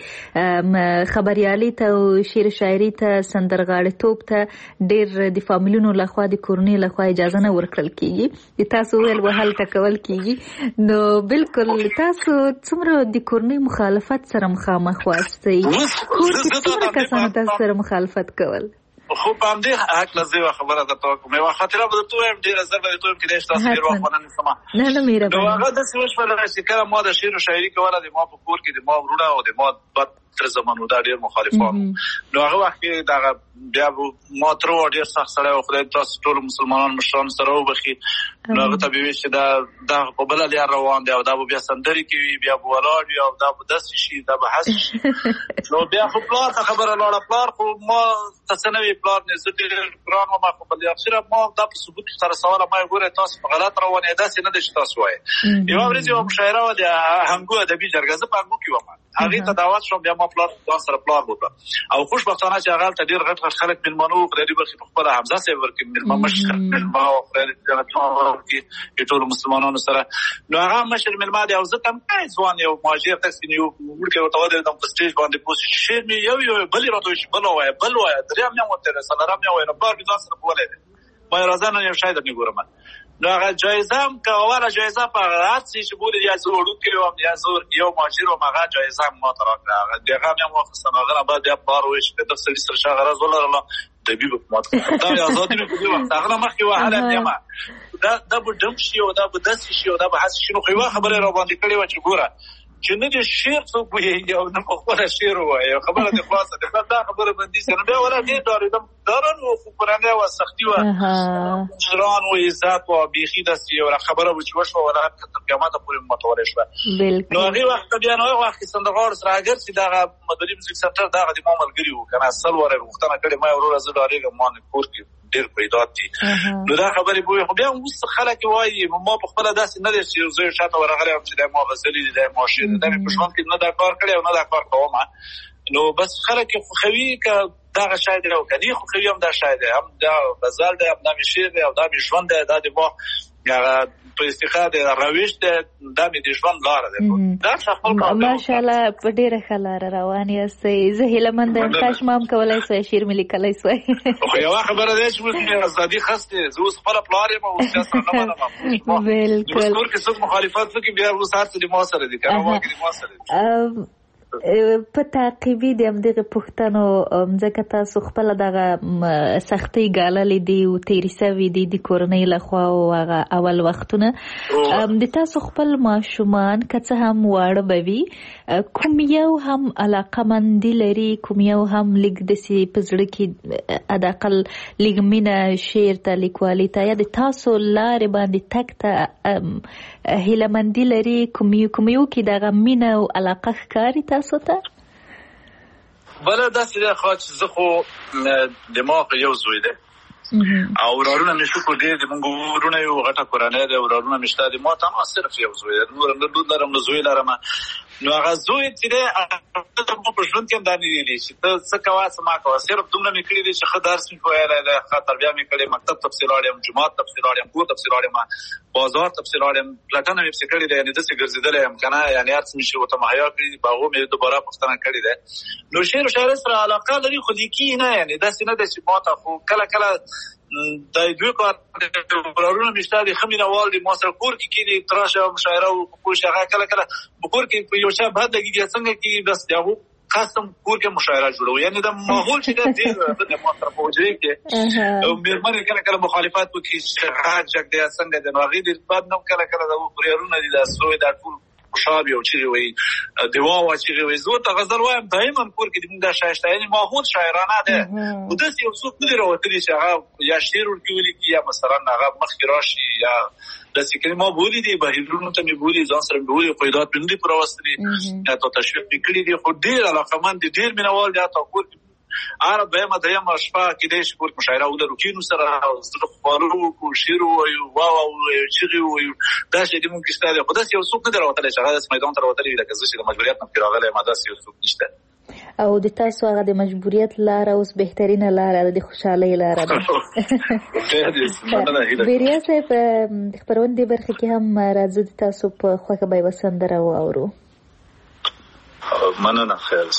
خبريالي ته او شعر شاعري ته سندرغاړي توپ ته ډېر د فامیلونو لخوا د کورنۍ لخوا اجازه نه ورکړل کیږي تاسو ویل وهل تکول کیږي نو بالکل تاسو څومره د کورنۍ مخالفت سره مخامخ واستئ کور کې څومره کسانو تاسو سره مخالفت کول خو باندې حق لزی خبره ده ته کومه وخت را به ته ویم ډیر زر به ته ویم کې تاسو ډیر وخت نه سما نه نه میره نو هغه د سوچ په لاره چې کله ما د شعر او شاعري کوله د ما په کور کې د ما ورونه او د ما بد تر زمانو دا ډیر مخالفان نو هغه وخت کې دا بیا ما تر ډیر سخت سره او خدای تاسو ټول مسلمانان مشران سره وبخي نو هغه ته به چې دا دا په بل لري روان دی او دا بیا سندري کوي بیا بولاړ او دا به داسې شي دا به حس نو بیا خو پلار خبره لاړه پلار خو ما تاسنوي پلار نه زه ډیر قرآن ما خو بل اخره ما دا په ثبوت سره سوال ما ګوره تاسو په غلط روانه داسې نه دي چې تاسو وایي یو ورځ یو مشاعره و د هنګو ادبي جرګه زه په هنګو کې وم هغه ته دعوت شوم بیا ما پلار دا سره پلار وکړ او خوشبختانه چې هغه ته ډیر غټ غټ خلک ملمنو خدای برخي په خپل حمزه سره ورکې ملمن مشر ما او خدای کې ټول مسلمانانو سره نو هغه مشر ملما دی او زه تم ځوان یو ماجر تاسو نیو ورکه او تاوده د سټیج باندې پوسټ شیر می یو یو بل راته شي بل وای بل وای دریم نه وته سره رام نه وای نه بار بيځ سره بوله دي ما راځنه یو شاید نه ګورم نو هغه جایزه هم کوله جایزه په رات چې بوله یا زوړو کې او یا زور یو ماجر او هغه جایزه ما تر هغه دغه هم وخت هغه بعد بیا بار وې چې د سړي سره شغه راز ولرله طبيب حکومت دا آزادي په دې وخت هغه مخکې وهاله دیمه دا دا به دم شي او دا به داسې شي او دا به حس شي نو خو خبره را باندې کړې و چې ګوره چې نه دې شعر څوک وایي او نه خپل شعر وایي خبره دې خلاصه ده دا خبره باندې څنګه به ولا دې دارم دارن او قرانه او سختي و جران او عزت او بيخي د سی او خبره و چې وشو ولا تر قیامت پورې متوله شو نو هغه وخت بیا نو وخت څنګه سره اگر چې دا مدري موزیک سنټر دا د ماملګری و کنه اصل وره وختونه کړي ما ورور زړه لري ما نه کور کې ډېر پیدات دي نو دا خبرې به خو بیا اوس خلک وایي ما په خپل داسې نه دي چې زه شاته ورغلی یم چې دا ما غزلې دي دا ماشین دا مې په ژوند کې نه دا کار کړی او نه دا کار کوم نو بس خلک خوښوي که دغه شاید او کدي خوښوي هم دا شاید هم دا غزل دی هم دا مې شعر دی او دا مې ژوند دی دا د ما په استفاده روش ده د دې ژوند لار ده دا خپل کار ماشاءالله په ډیره خلاره روان یاستئ زه هیله مند یم تاسو مام کولای شئ شعر ملي کولای شئ خو یو خبره ده چې موږ ازادي خسته زه اوس خپل پلار یم او سیاست نه منم بالکل ټول کې څوک مخالفت کوي بیا اوس هر څه د ما سره دي کنه واګي د ما سره دي په تعقیبي د همدغه پښتنو ځکه تاسو خپل دغه سختۍ ګاللې دي او تېرې سوي دي د کورنۍ لخوا او هغه اول وختونه د تاسو خپل ماشومان که څه هم واړه به وي کوم یو هم علاقمندي لري کوم یو هم لږ داسې په زړه کې حداقل لږ مینه شعر ته لیکوالي ته یا د تاسو لارې باندې تګ ته هیلهمندي لري کوم یو کوم یو کې دغه مینه او علاقه ښکاري تاسو ته بله داسې ده خو چې زه خو دماغ یو زوی دی او ورارونه مې شکر ډېر دي مونږ ورونه یو غټه کورنۍ ده ورارونه مې شته دي ما تنها صرف یو زوی دی نور نه لرم نه زوی لرم نو هغه زوی چې دی مو په ژوند کې هم دا نه ویلي چې ته څه کوه څه مه کوه، صرف دومره مې کړي دي چې ښه درس مې ویلی دی، ښه تربیه مې کړې، مکتب ته پسې لاړ یم، جومات ته پسې لاړ یم، کور ته پسې لاړ یم، بازار ته پسې لاړ یم، پلټنه مې پسې کړې ده، یعنې داسې ګرځېدلی یم که نه، یعنې هر څه مې چې ورته مهیا کړي دي په هغو مې دوباره پوښتنه کړې ده. نو شعر و شاعرۍ سره علاقه لري خو لیکي نه، یعنې داسې نه ده چې ما ته خو کله کله د دوی کار ورارونه مې شته دي، ښه مینهوال دي، ما سره کور کې کښېني تراشه مشاعره وکړو، هغه کله کله په کور کې په یو چا بد لګېږي څنګه کېږي، بس د هغو قسم کور کې مشاعره جوړوو، یعنې د ماحول چې دی ډېر د ما سره په حجرې کې مېرمنې کله کله مخالفت وکړي چې غږ جګ دی څنګه دی، نو هغې ډېر بد نه کله کله د ورارونه دي دا زوی دا ټول خوشحال وي او چغې وایي دوا وه چغې وایي. زه ورته غزل وایم دایما کور کې زموږ دا شایسته، یعنې ماحول شاعرانه دی، خو داسې یو څوک نه دي راوتلي چې هغه یا شعر ورکې ولیکي یا مثلا هغه مخکې راشي یا داسې کلمې ما بولي دي، بهیرونو ته مې بولي، ځان سره مې بولي، قیدات مې نه دي پوره وستلي یا تا تشویق مې کړي دي، خو ډېر علاقهمند دي، ډېر مینهوال دي، حتی کور کې هره دویمه درېیمه شپه کېدای شي کور مشاعره ولرو، کینو سره زړه خواړه وکړو، شعر ووایو، واوا ووایو، چغې ووایو، دا شی دې مونږ کې شته دی، خو داسې یو څوک نه دی راوتلی چې هغه داسې میدان ته راوتلی وي لکه زه چې د مجبوریت نه پکې راغلی یم، داسې یو څوک نشته. او د تاسو هغه د مجبوریت لاره اوس بهترینه لاره ده، د خوشحالۍ لاره ده. بیریا صاحب د خپرونې برخه کې هم راځو د تاسو په خوښه به یوه سندره واورو. مننه، خیر.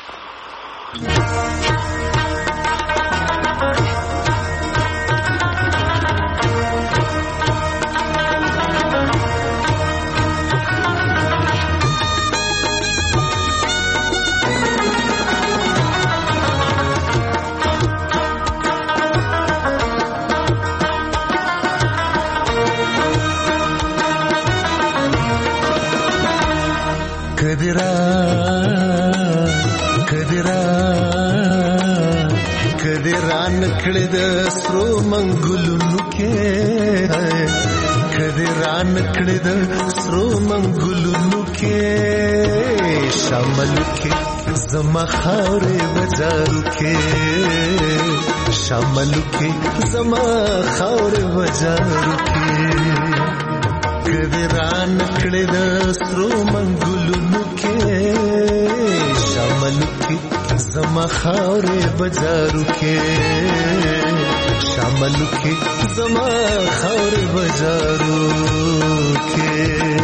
کدرا کدرا کدرا نکړه د سرو منګلونو کې، کدرا نکړه د سرو منګلونو کې، شامل کې زما خاورې بازارو کې، شامل کې زما خاورې بازارو کې، کدرا نکړه د سرو منګلونو کې، شامل کې زما خاورې بازارو کې، شامل کې زما خاورې بازارو کې.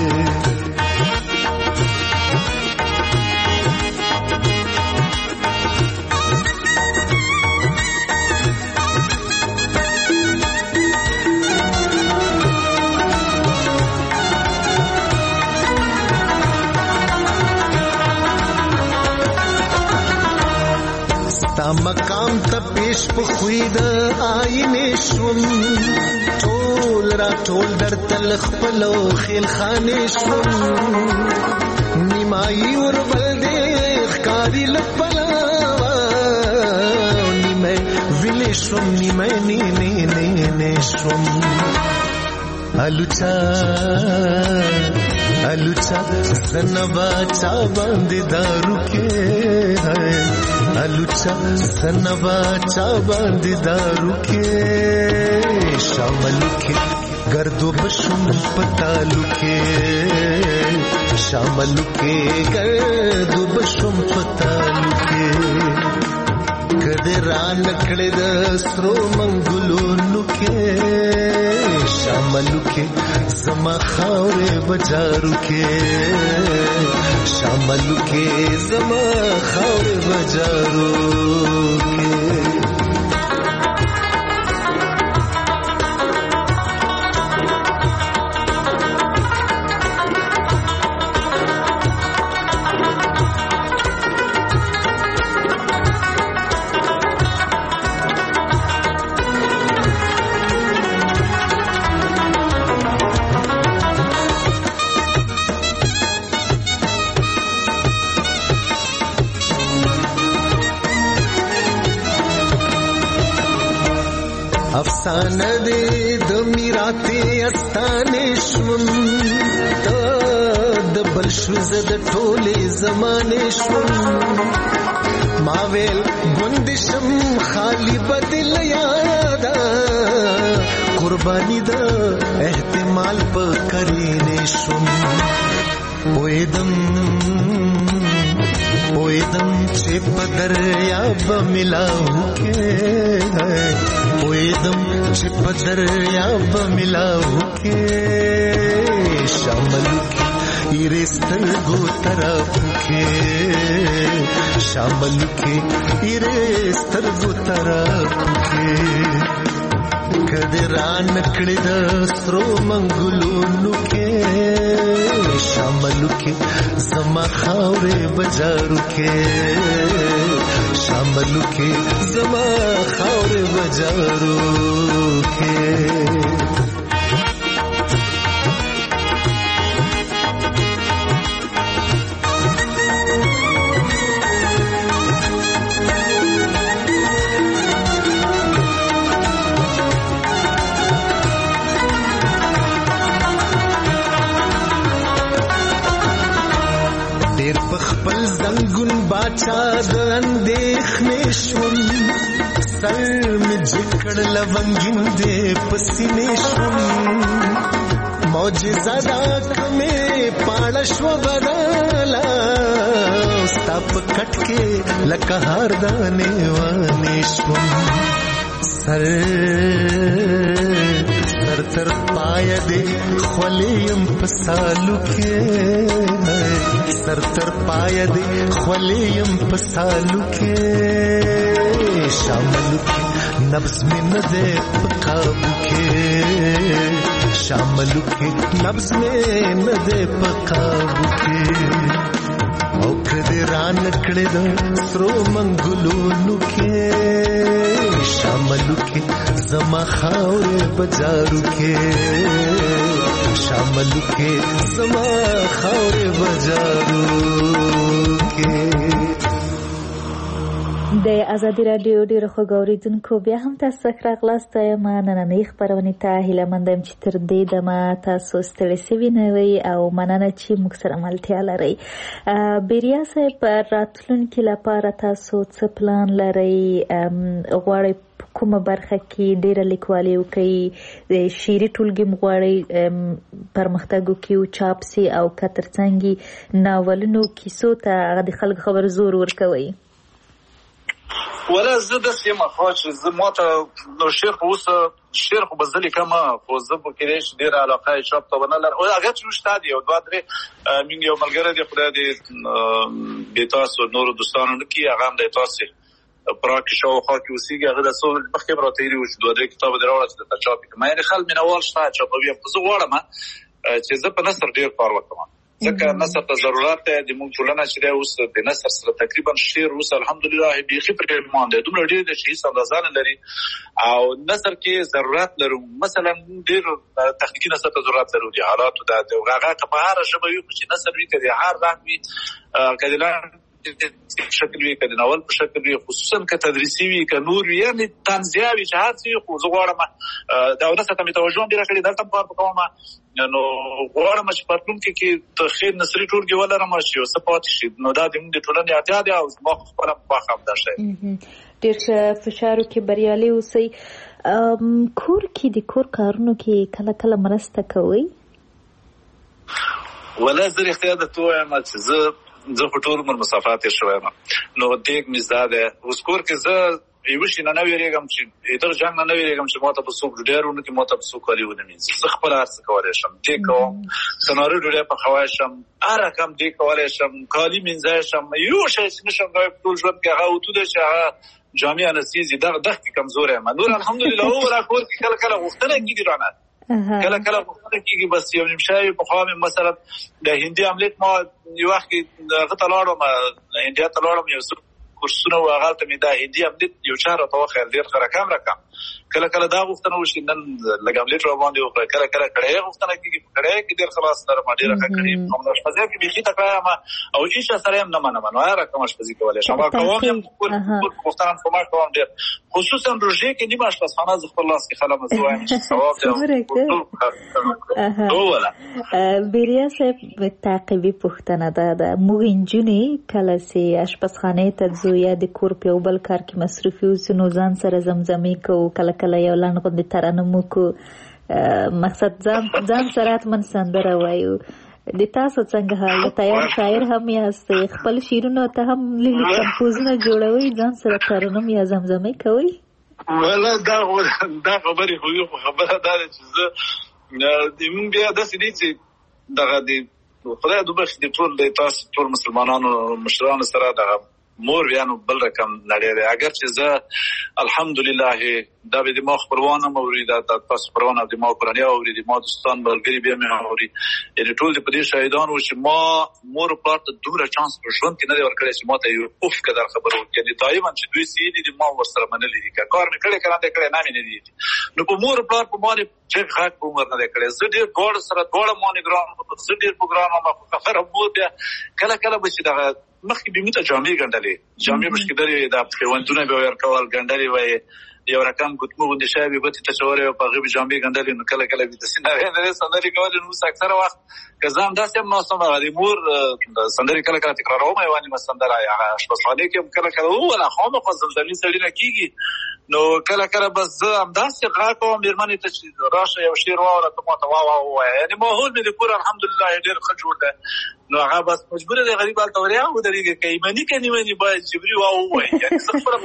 مقام ته پیش په خوی د آینې شوم، ټول را ټول در تل خپلو خیل خانې شوم، نیمایي وربل دې ښکاري لپلاوه، نیمه ویلې شوم، نیمه نیمې نیمې شوم، الوچا الوچا زنبا چا باندې دارو کې، الوچا زنبا چا باندې دارو کې، شامل کې گردو بشم پتالو کې، شامل کې گردو بشم پتالو کې، کدرا نکړه د سرو منګلونو کې، شامل کې زما خاورې بازارو کې، شامل کې زما خاورې بازارو کې. افسانه دې د میراثي استانې شوم، د بل شوز د ټولې زمانې شوم، ما ویل ګوندشم خالی بدل یادا، قرباني د احتمال په کرینې شوم، پویدم پویدم چې په دریاب ملاو کې پویدم چې په دریاب ملاو کې شامل کې ایرې سترګو طرف کې شامل کې ایرې سترګو طرف کې کدی ران کړی د سرو منګلونو کې شامل کې زما خاورې بجارو کې شامل کې زما خاورې بجارو کې خپل زنګون باچا د اندېښنې شوم سر مې جکړ لونګین دې پسینې شوم معجزه دا کمې پاړه شوه بدله ستا په کټ کې لکه هار دانې وانې شوم سر سر تر پایه دې خولیم په سالو کې سر تر پایه دې خولیم په سالو کې شامل کې نبض مې نه دې په قابو کې شامل کې نبض مې نه دې په قابو کې او کدی ران کړی د سرو منګلونو کې شامل کې زما خاورې بجارو کې شامل کې زما خاورې بجارو کې د ازادي رادیو ډیرو خوږ اوریدونکو بیا هم تاسو څخه راغلاست یم نننۍ خپرونې ته هیله مند یم چې تر دې دمه تاسو ستړي سوي نه وئ او مننه چې موږ سره ملتیا لرئ. بیریا صاحب راتلونکي لپاره تاسو څه پلان لرئ؟ غواړئ کومه برخه کې ډیره لیکوالي وکړئ؟ د شعري ټولګي غواړئ پرمختګ وکړي او چاپ سي او که ترڅنګ ناولونو کیسو ته هغه د خلکو خبر زور ورکوئ؟ ولا زه داسې یم خو چې زه ما ته نو شعر خو اوس شعر خو به زه لیکمه خو زه به کېدای شي ډېره علاقه یې چاپ ته ونه لرم. هغه چې شته دي یو دوه درې موږ یو ملګری دی خدای دې بې تاسو نورو دوستانو نه کړي هغه هم دی تاسې پراګ کې شاوخوا کې اوسېږي هغه د څو مخکې به راته ویلي وو چې دوه درې کتابه دې راوړه چې درته چاپ یې کړم. یعنې خل مینهوال شته چاپوي هم خو زه غواړم چې زه په نثر ډېر کار وکړم ځکه نثر ته ضرورت دی. د موږ ټولنه چې دی اوس د نثر سره تقریبا شعر اوس الحمدلله بیخي پرې ایمان دی دومره ډېر دی چې هېڅ اندازه نه لري او نثر کې ضرورت لرو. مثلا ډېر تخنیکي نثر ته ضرورت لرو د حالاتو د هغه که په هره ژبه وي خو چې نثر وي که د هر رنګ وي که د شکل وي که د ناول په شکل وي خصوصا که تدریسي وي که نور وي یعنې طنزیه وي چې هر څه وي خو زه غواړم د نثر ته مې توجه هم ډېره کړې دلته هم کار کوم نو غواړم چې په راتلونکي کې د خیر نثري ټولګي ولرم چې یو څه پاتې شي نو دا زموږ د ټولنې اړتیا دی او زما خپله خوښه هم دا شی ډېر ښه فشارو کې بریالي اوسئ. کور کې د کور کارونو کې کله کله مرسته کوئ؟ ولا زه رښتیا درته ووایم چې زه زه په ټول عمر مسافات تېر شوی یم نو دیګ مې زده دی اوس کور کې زه یو شي نه نه ویرېږم چې دغه جنګ نه نه ویرېږم چې ما ته به څوک ډوډۍ راوړي ما ته به څوک کالي ونه مینځي. زه خپله هر څه کولی شم دې کوم سناري ډوډۍ پخولی شم هر رقم دې کولی شم کالي مینځی شم یو شی چې نه شم کولی په ټول ژوند کې هغه اوتو دی چې هغه جامې انستیزي دغه دغه کې کمزوری یم نور الحمدلله وګوره کور کې کله کله غوښتنه کېږي رانه کله کله غوښتنه کېږي بس یو نیم شی پخوا مې مثلا د هندي املیټ ما یو وخت کې هغه ته لاړم انډیا ته لاړم یو څه کورسونه و هغه ته مې دا هندي املیټ یو چا راته وښیل ډېر ښه رقم رقم کله کله دا غوښتنه وشي نن لږ املیټ راباندې وکړه کله کله کړی غوښتنه کېږي په کړی کې ډېر خلاص لرم ډېره ښه کړې یم همدا اشپزۍ کې بیخي تکړه یم او هېڅ چا سره هم نه منم نو هر رقم اشپزي کولی شم کوم یم غوښتنه هم کومک کوم ډېر خصوصا روژې کې نیمه اشپزخانه زه خپل لاس کې خلم زه وایم چې ثواب دی. بیریا صاحب تعقیبي پوښتنه ده د موږ نجونې کله چې اشپزخانې ته ځو یا د کور په یو بل کار کې مصروفي اوسو نو ځان سره زمزمې کوو کله کله یو لنډ غوندې ترانه مو کوو مقصد ځان ځان سره حتما سندره وایو د تاسو څنګه حال تیار شاعر هم یاست خپل شعرونه ته هم لیکي کمپوزونه جوړوي ځان سره ترنم یا زمزمه کوي ولا دا دا خبرې خو یو خبره ده چې زه د مونږ بیا داسې دي چې دغه د خدای دوبه د ټول د تاسو ټول مسلمانانو مشرانو سره دغه مور بیانو بل رقم لري اگر چې زه الحمدلله دا به د ما خبرونه موري دا تاسو خبرونه د ما قرآني او د ما دوستان بلګری بیا مې اوري یعنی ټول د پدې شاهدان و چې ما مور پات دوره چانس په ژوند کې نه دی ورکړی چې ما ته یو اوف کدر خبرو یعنی دایما چې دوی سي دي ما ورسره منلې دي کار مې کړی کړه دې کړی نه مې نه دي نو په مور پات په باندې چې حق عمر نه کړی زه ډېر ګور سره ګور مونږ زه ډېر پروګرام ما په خبره مو بیا کله کله به چې دغه مخکې به میته جامې ګنډلې جامې مشکې درې د پیوندونه به ورکول ګنډلې وای یو رقم ګوتمو غوندې شای به بته تشورې او په غو جامې ګنډلې نو کله کله به د سینارې نه سندري کول نو اکثره وخت کزام داسې نو سم غوړي مور سندري کله کله تکراروم ایواني مسندره هغه شپږخانه کې کله کله ولا خامخ زمزمي سړی نه کیږي نو کله کله بس زه هم داسې غا کوم میرمنې ته چې راشه یو شعر واوره ته ماته وا وا وایي یعنی ماحول مې د کور الحمدلله ډېر ښه جوړ دی نو هغه بس مجبور دی غریب حالته وریا ودرېږي که ایمني که نیمني باید جبري وا ووایي یعنی زه خپله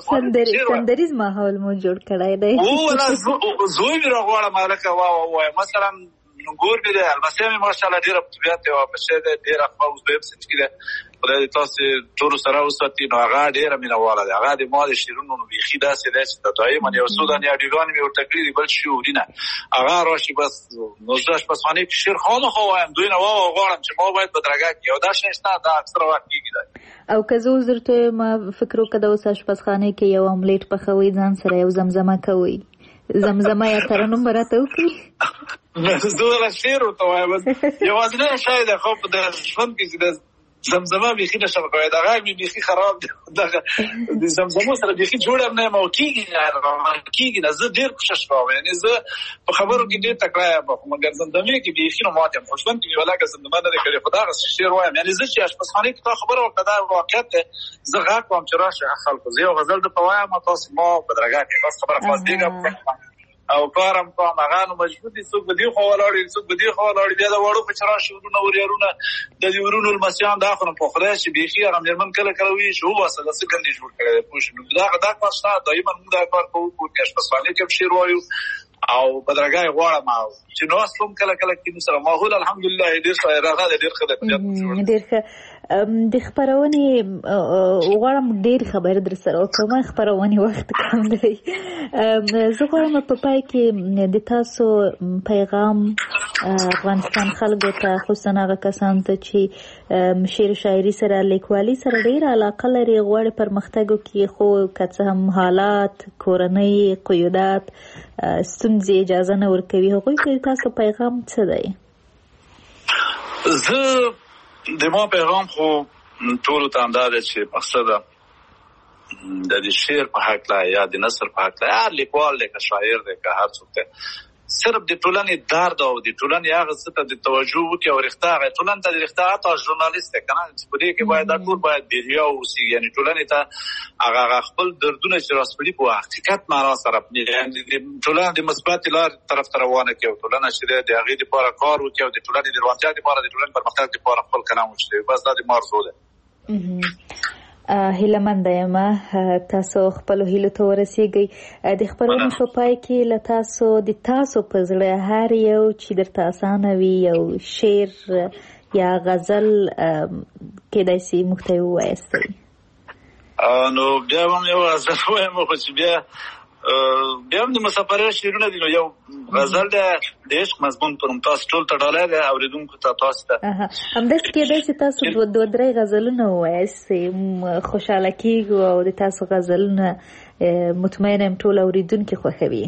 سندریز ماحول مو جوړ کړی دی ولا زوی مې راغواړم هلکه وا وا ووایي مثلا ګور مې دی المسۍ مې ماشاءالله ډېره په طبیعت دی او بچی دی ډېره ښه اوس دویم صنف کې دی خدای دې تاسو ټولو سره وساتي نو هغه ډېره مینهواله دی هغه د ما د شعرونو نو بیخي داسې دی چې دایما یو څو دانې اډیوګانې مې ورته کړي دي بل شعوري نه هغه راشي بس نو زه اشپزخانې کې شعر خامخا وایم دوی نه وا غواړم چې ما باید بدرګه کړي او دا شی شته دا اکثره وخت کېږي دی او که زه اوس درته ما فکر وکړه د اوس اشپزخانې کې یو املیټ پخوئ ځان سره یو زمزمه کوئ زمزمه یا ترنم به راته وکړي زه ولا شعر ورته وایم بس یوازینی شی دی خو په دغه ژوند کې چې زمزمه بیخي نشم کولی دا غږ مې بیخي خراب دی دغه د زمزمو سره بیخي جوړ هم نه یم او کېږي نه کېږي نه زه ډېر کوشش کوم یعنې زه په خبرو کې ډېر تکړه یم مګر زمزمې کې بیخي نه مات یم خو ژوند کې مې ولاکه زمزمه نه دی کړې خو دغسې شعر وایم یعنې زه چې اشپزخانې کې تا خبره وکړه دا واقعیت دی زه غږ کوم چې راشئ خلکو زه یو غزل درته وایم او تاسو ما بدرګه کړئ بس خبره خلاص دیږه او کارم کوم هغه نو مجبور دي څوک به دې خوا ولاړ وي څوک به دې خوا ولاړ وي بیا د وړو په چې راشي ورونه وریارونه د دې ورونو لمسیان دا خو نو په خدای چې بیخي هغه مېرمن کله کله وي چې وباسه داسې ګندې جوړ کړی دی پوه شو نو دا دا کار شته دایما موږ دا کار کوو کور کې اشپزخانې کې هم شعر وایو او بدرګه یې غواړم او چې ناست هم کله کله کینو سره ماحول الحمدلله ډېر ښه راغلی ډېر ښه دی ډېر ښه د خپرونې غواړم ډېر خبرې در سره وکړم خپرونې وخت کم دی زه غواړم په پای کې د تاسو پیغام افغانستان خلکو ته خصوصا هغه کسانو ته چې شعر شاعري سره لیکوالي سره ډېره علاقه لري غواړي پرمختګ وکړي خو که څه هم حالات کورنۍ قیودات ستونزې اجازه نه ورکوي هغوی ته تاسو پیغام څه دی زه د ما پیغام خو ټولو ته همدا دی چې مقصده د دې شعر په هکله یا د نثر په هکله هر لیکوال دی که شاعر دی که هر څوک دی صرف د ټولنې درد او د ټولنې هغه څه ته د توجه وکړي او رښتا هغه ټولنې ته د رښتا حتی ژورنالیست دی که نه چې په دې کې باید دا ټول باید بیریا واوسي یعنې ټولنې ته هغه خپل دردونه چې راسپړي په حقیقت معنا سره ټولنه د مثبتې لارې طرف ته روانه کړي او ټولنه چې دی د هغې دپاره کار وکړي او د ټولنې د روانتیا دپاره د ټولنې پرمختګ دپاره خپل قلم وچلوي بس دا د ما ارزو دی هیله منده یم تاسو خپلو هیلو ته ورسیږئ د خپرونې په پای کې له تاسو د تاسو په زړه هر یو چې درته اسانه وي یو شعر یا غزل کیدای شي موږ ته یې ووایاستئ نو بیا به هم یو غزل ووایم خو چې بیا بیا هم د مسافرۍ شعرونه دي نو یو غزل دی د عشق مضمون پر تاسو ټول ته ډالۍ دی اورېدونکو ته تاسو ته همداسې کېدای چې تاسو دوه درې غزلونه ووایاست خوشحاله کېږو او د تاسو غزلونه مطمئنه یم ټول اورېدونکي خوښوي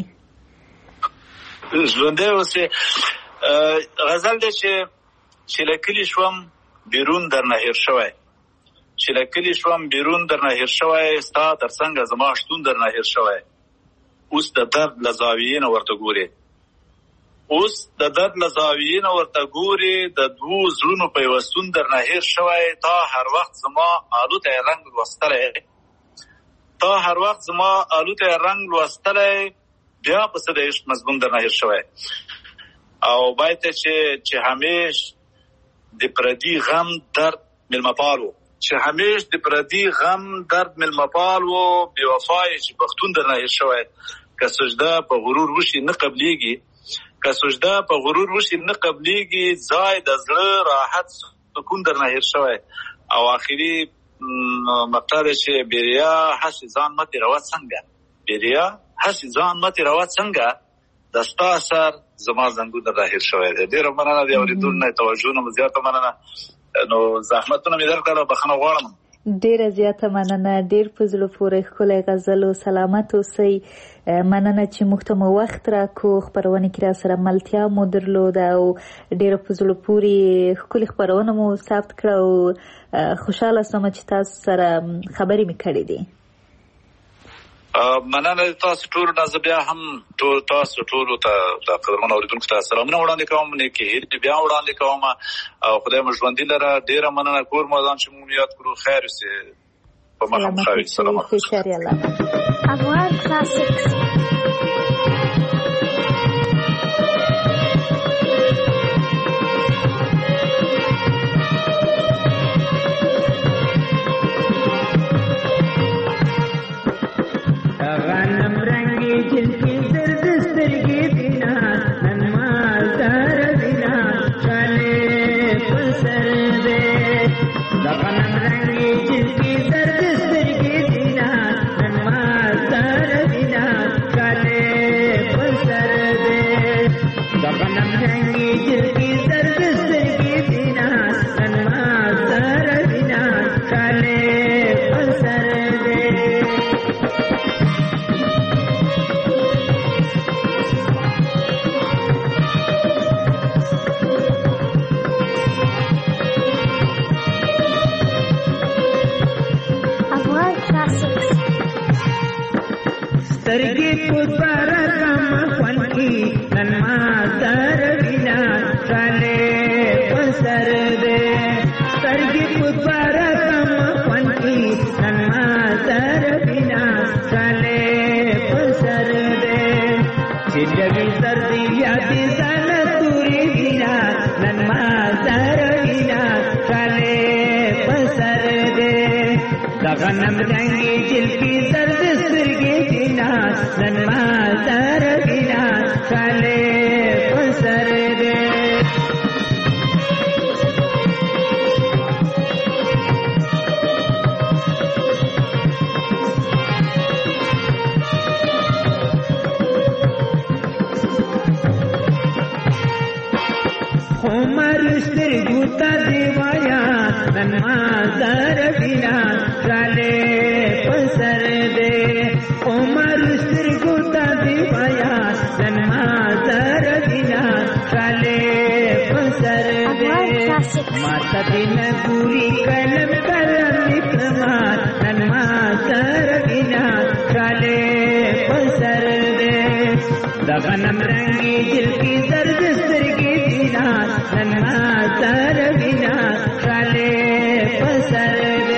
ژوندی اوسې غزل دی چې چې له کلي شوم بیرون درنه هېر شوی چې له کلي شوم بیرون درنه هېر شوی ستا تر څنګه زما شتون درنه هېر شوی اوس د درد له زاویې نه ورته ګورې اوس د درد له زاویې نه ورته ګورې د دوو زړونو پیوستون درنه هېر شوی تا هر وخت زما الوتی رنګ لوستلی تا هر وخت زما الوتی رنګ لوستلی بیا پسې د عشق مضمون درنه هېر شوی او باید چې چې همیش د پردي غم درد ملمپالو چې همیش د پردي غم درد ملمپالو بې وفای چې پښتون درنه هېر شوی که سجده په غرور وشي نه قبلېږي که سجده په غرور وشي نه قبلېږي ځای د زړه راحت سکون درنه هېر شوی او آخري مقطع دی چې بیریا هسې ځان مه تېروه څنګه بیریا هسې ځان مه تېروه څنګه د ستا اثر زما زنګون درنه هېر شوی دی. ډېره مننه د اورېدونکو نه توجه نه مو زیاته مننه نو زحمتونه مې درکړه بخښنه غواړم. ډیره زیاته مننه ډیر په زړه پورې ښکلی غزل او سلامت اوسئ. مننه چې موږ ته مو وخت راکو خپرونه کې را سره ملتیا مو درلوده او ډیره په زړه پورې ښکلې خپرونه مو ثبت کړه او خوشحاله شوم چې تاسو سره خبرې مې کړې دي. مننه تاسو ټول نه زه بیا هم ټول تاسو ټول ته د قدرمنو اوریدونکو ته سلامونه وړاندې کوم نیکې هیلې بیا وړاندې کوم او خدای مو ژوندي لره. ډیره مننه کور مو ځان چې مو یاد کړو خیر اوسې په مخه مو خیر سلامات خوشحالي الله افغان کلاسیکس. غنم رنگی جل کی زرد سرگی دینا ننما زر بینا چالے پسر دے عمر سرگوتا دیوایا ننما زر بینا چالے پسر دے عمر سرگوتا دیوایا ننما زر بینا چالے پسر دے ماتا دن پوری کلم کرم اکرمان ننما زر بینا چالے پسر دے دغنم رنگی جل کی زرد سرگی دینا ننما زر بینا چالے پسر دے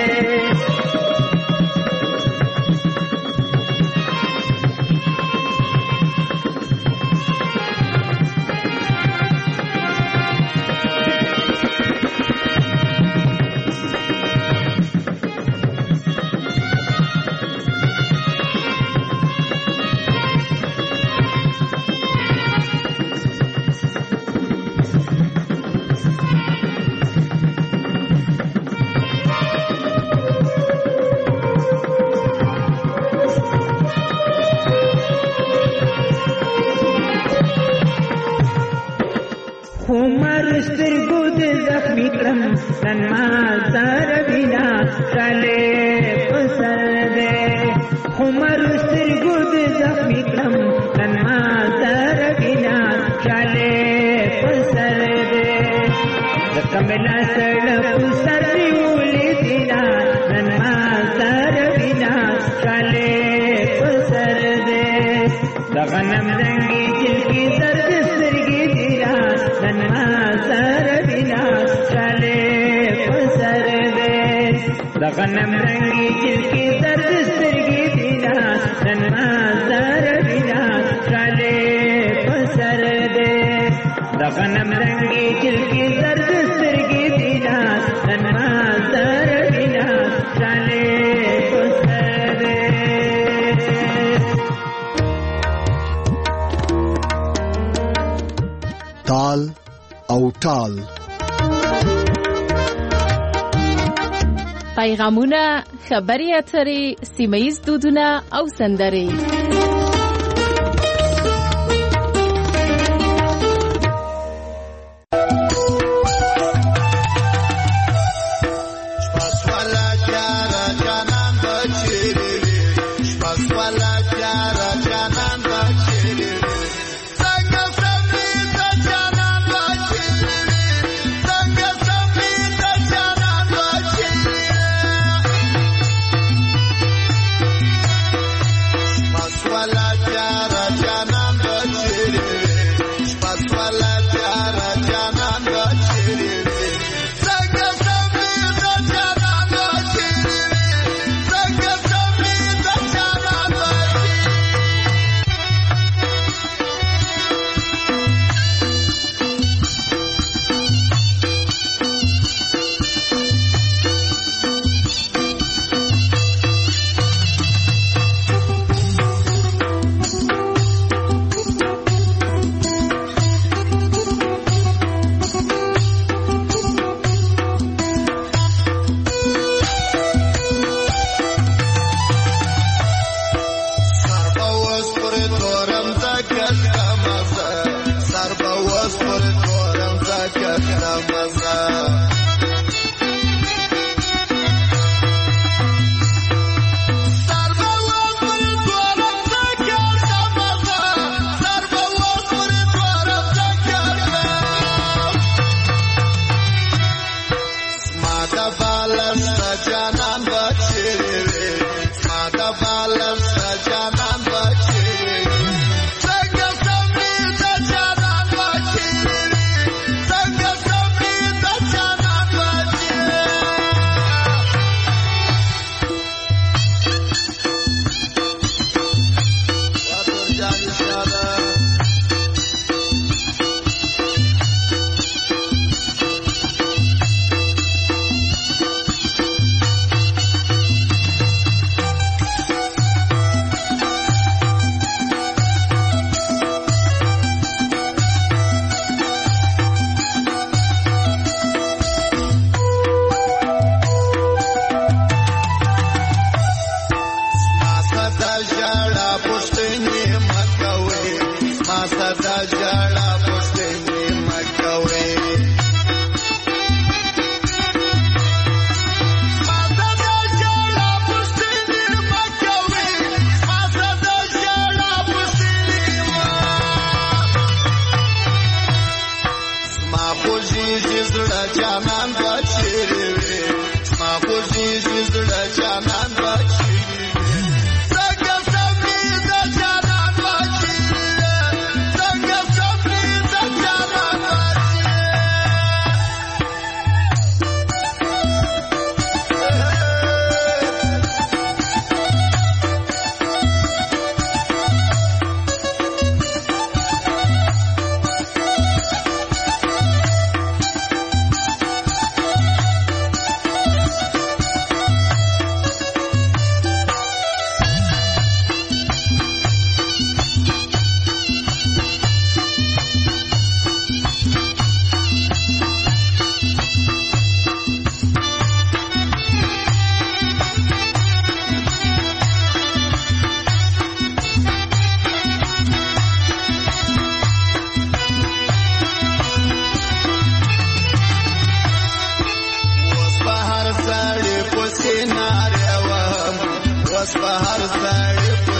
ننما زر بینا چالے پسر دے عمر سرگود زخمی کرم ننما زر بینا چالے پسر دے کملا سڑک سر اولی دینا ننما زر بینا چالے پسر دے دغنم رنگی جل کی زرد سرگی دینا ننما زر بینا چالے پسر دے دغنم رنگی جل کی زرد سرگی دینا ننما زر بینا چالے پسر دے دغنم رنگی جل کی زرد سرگی اوتال. پیغامونه، خبري اترې، سیمه‌ییز دودونه او سندرې. Was bahar sari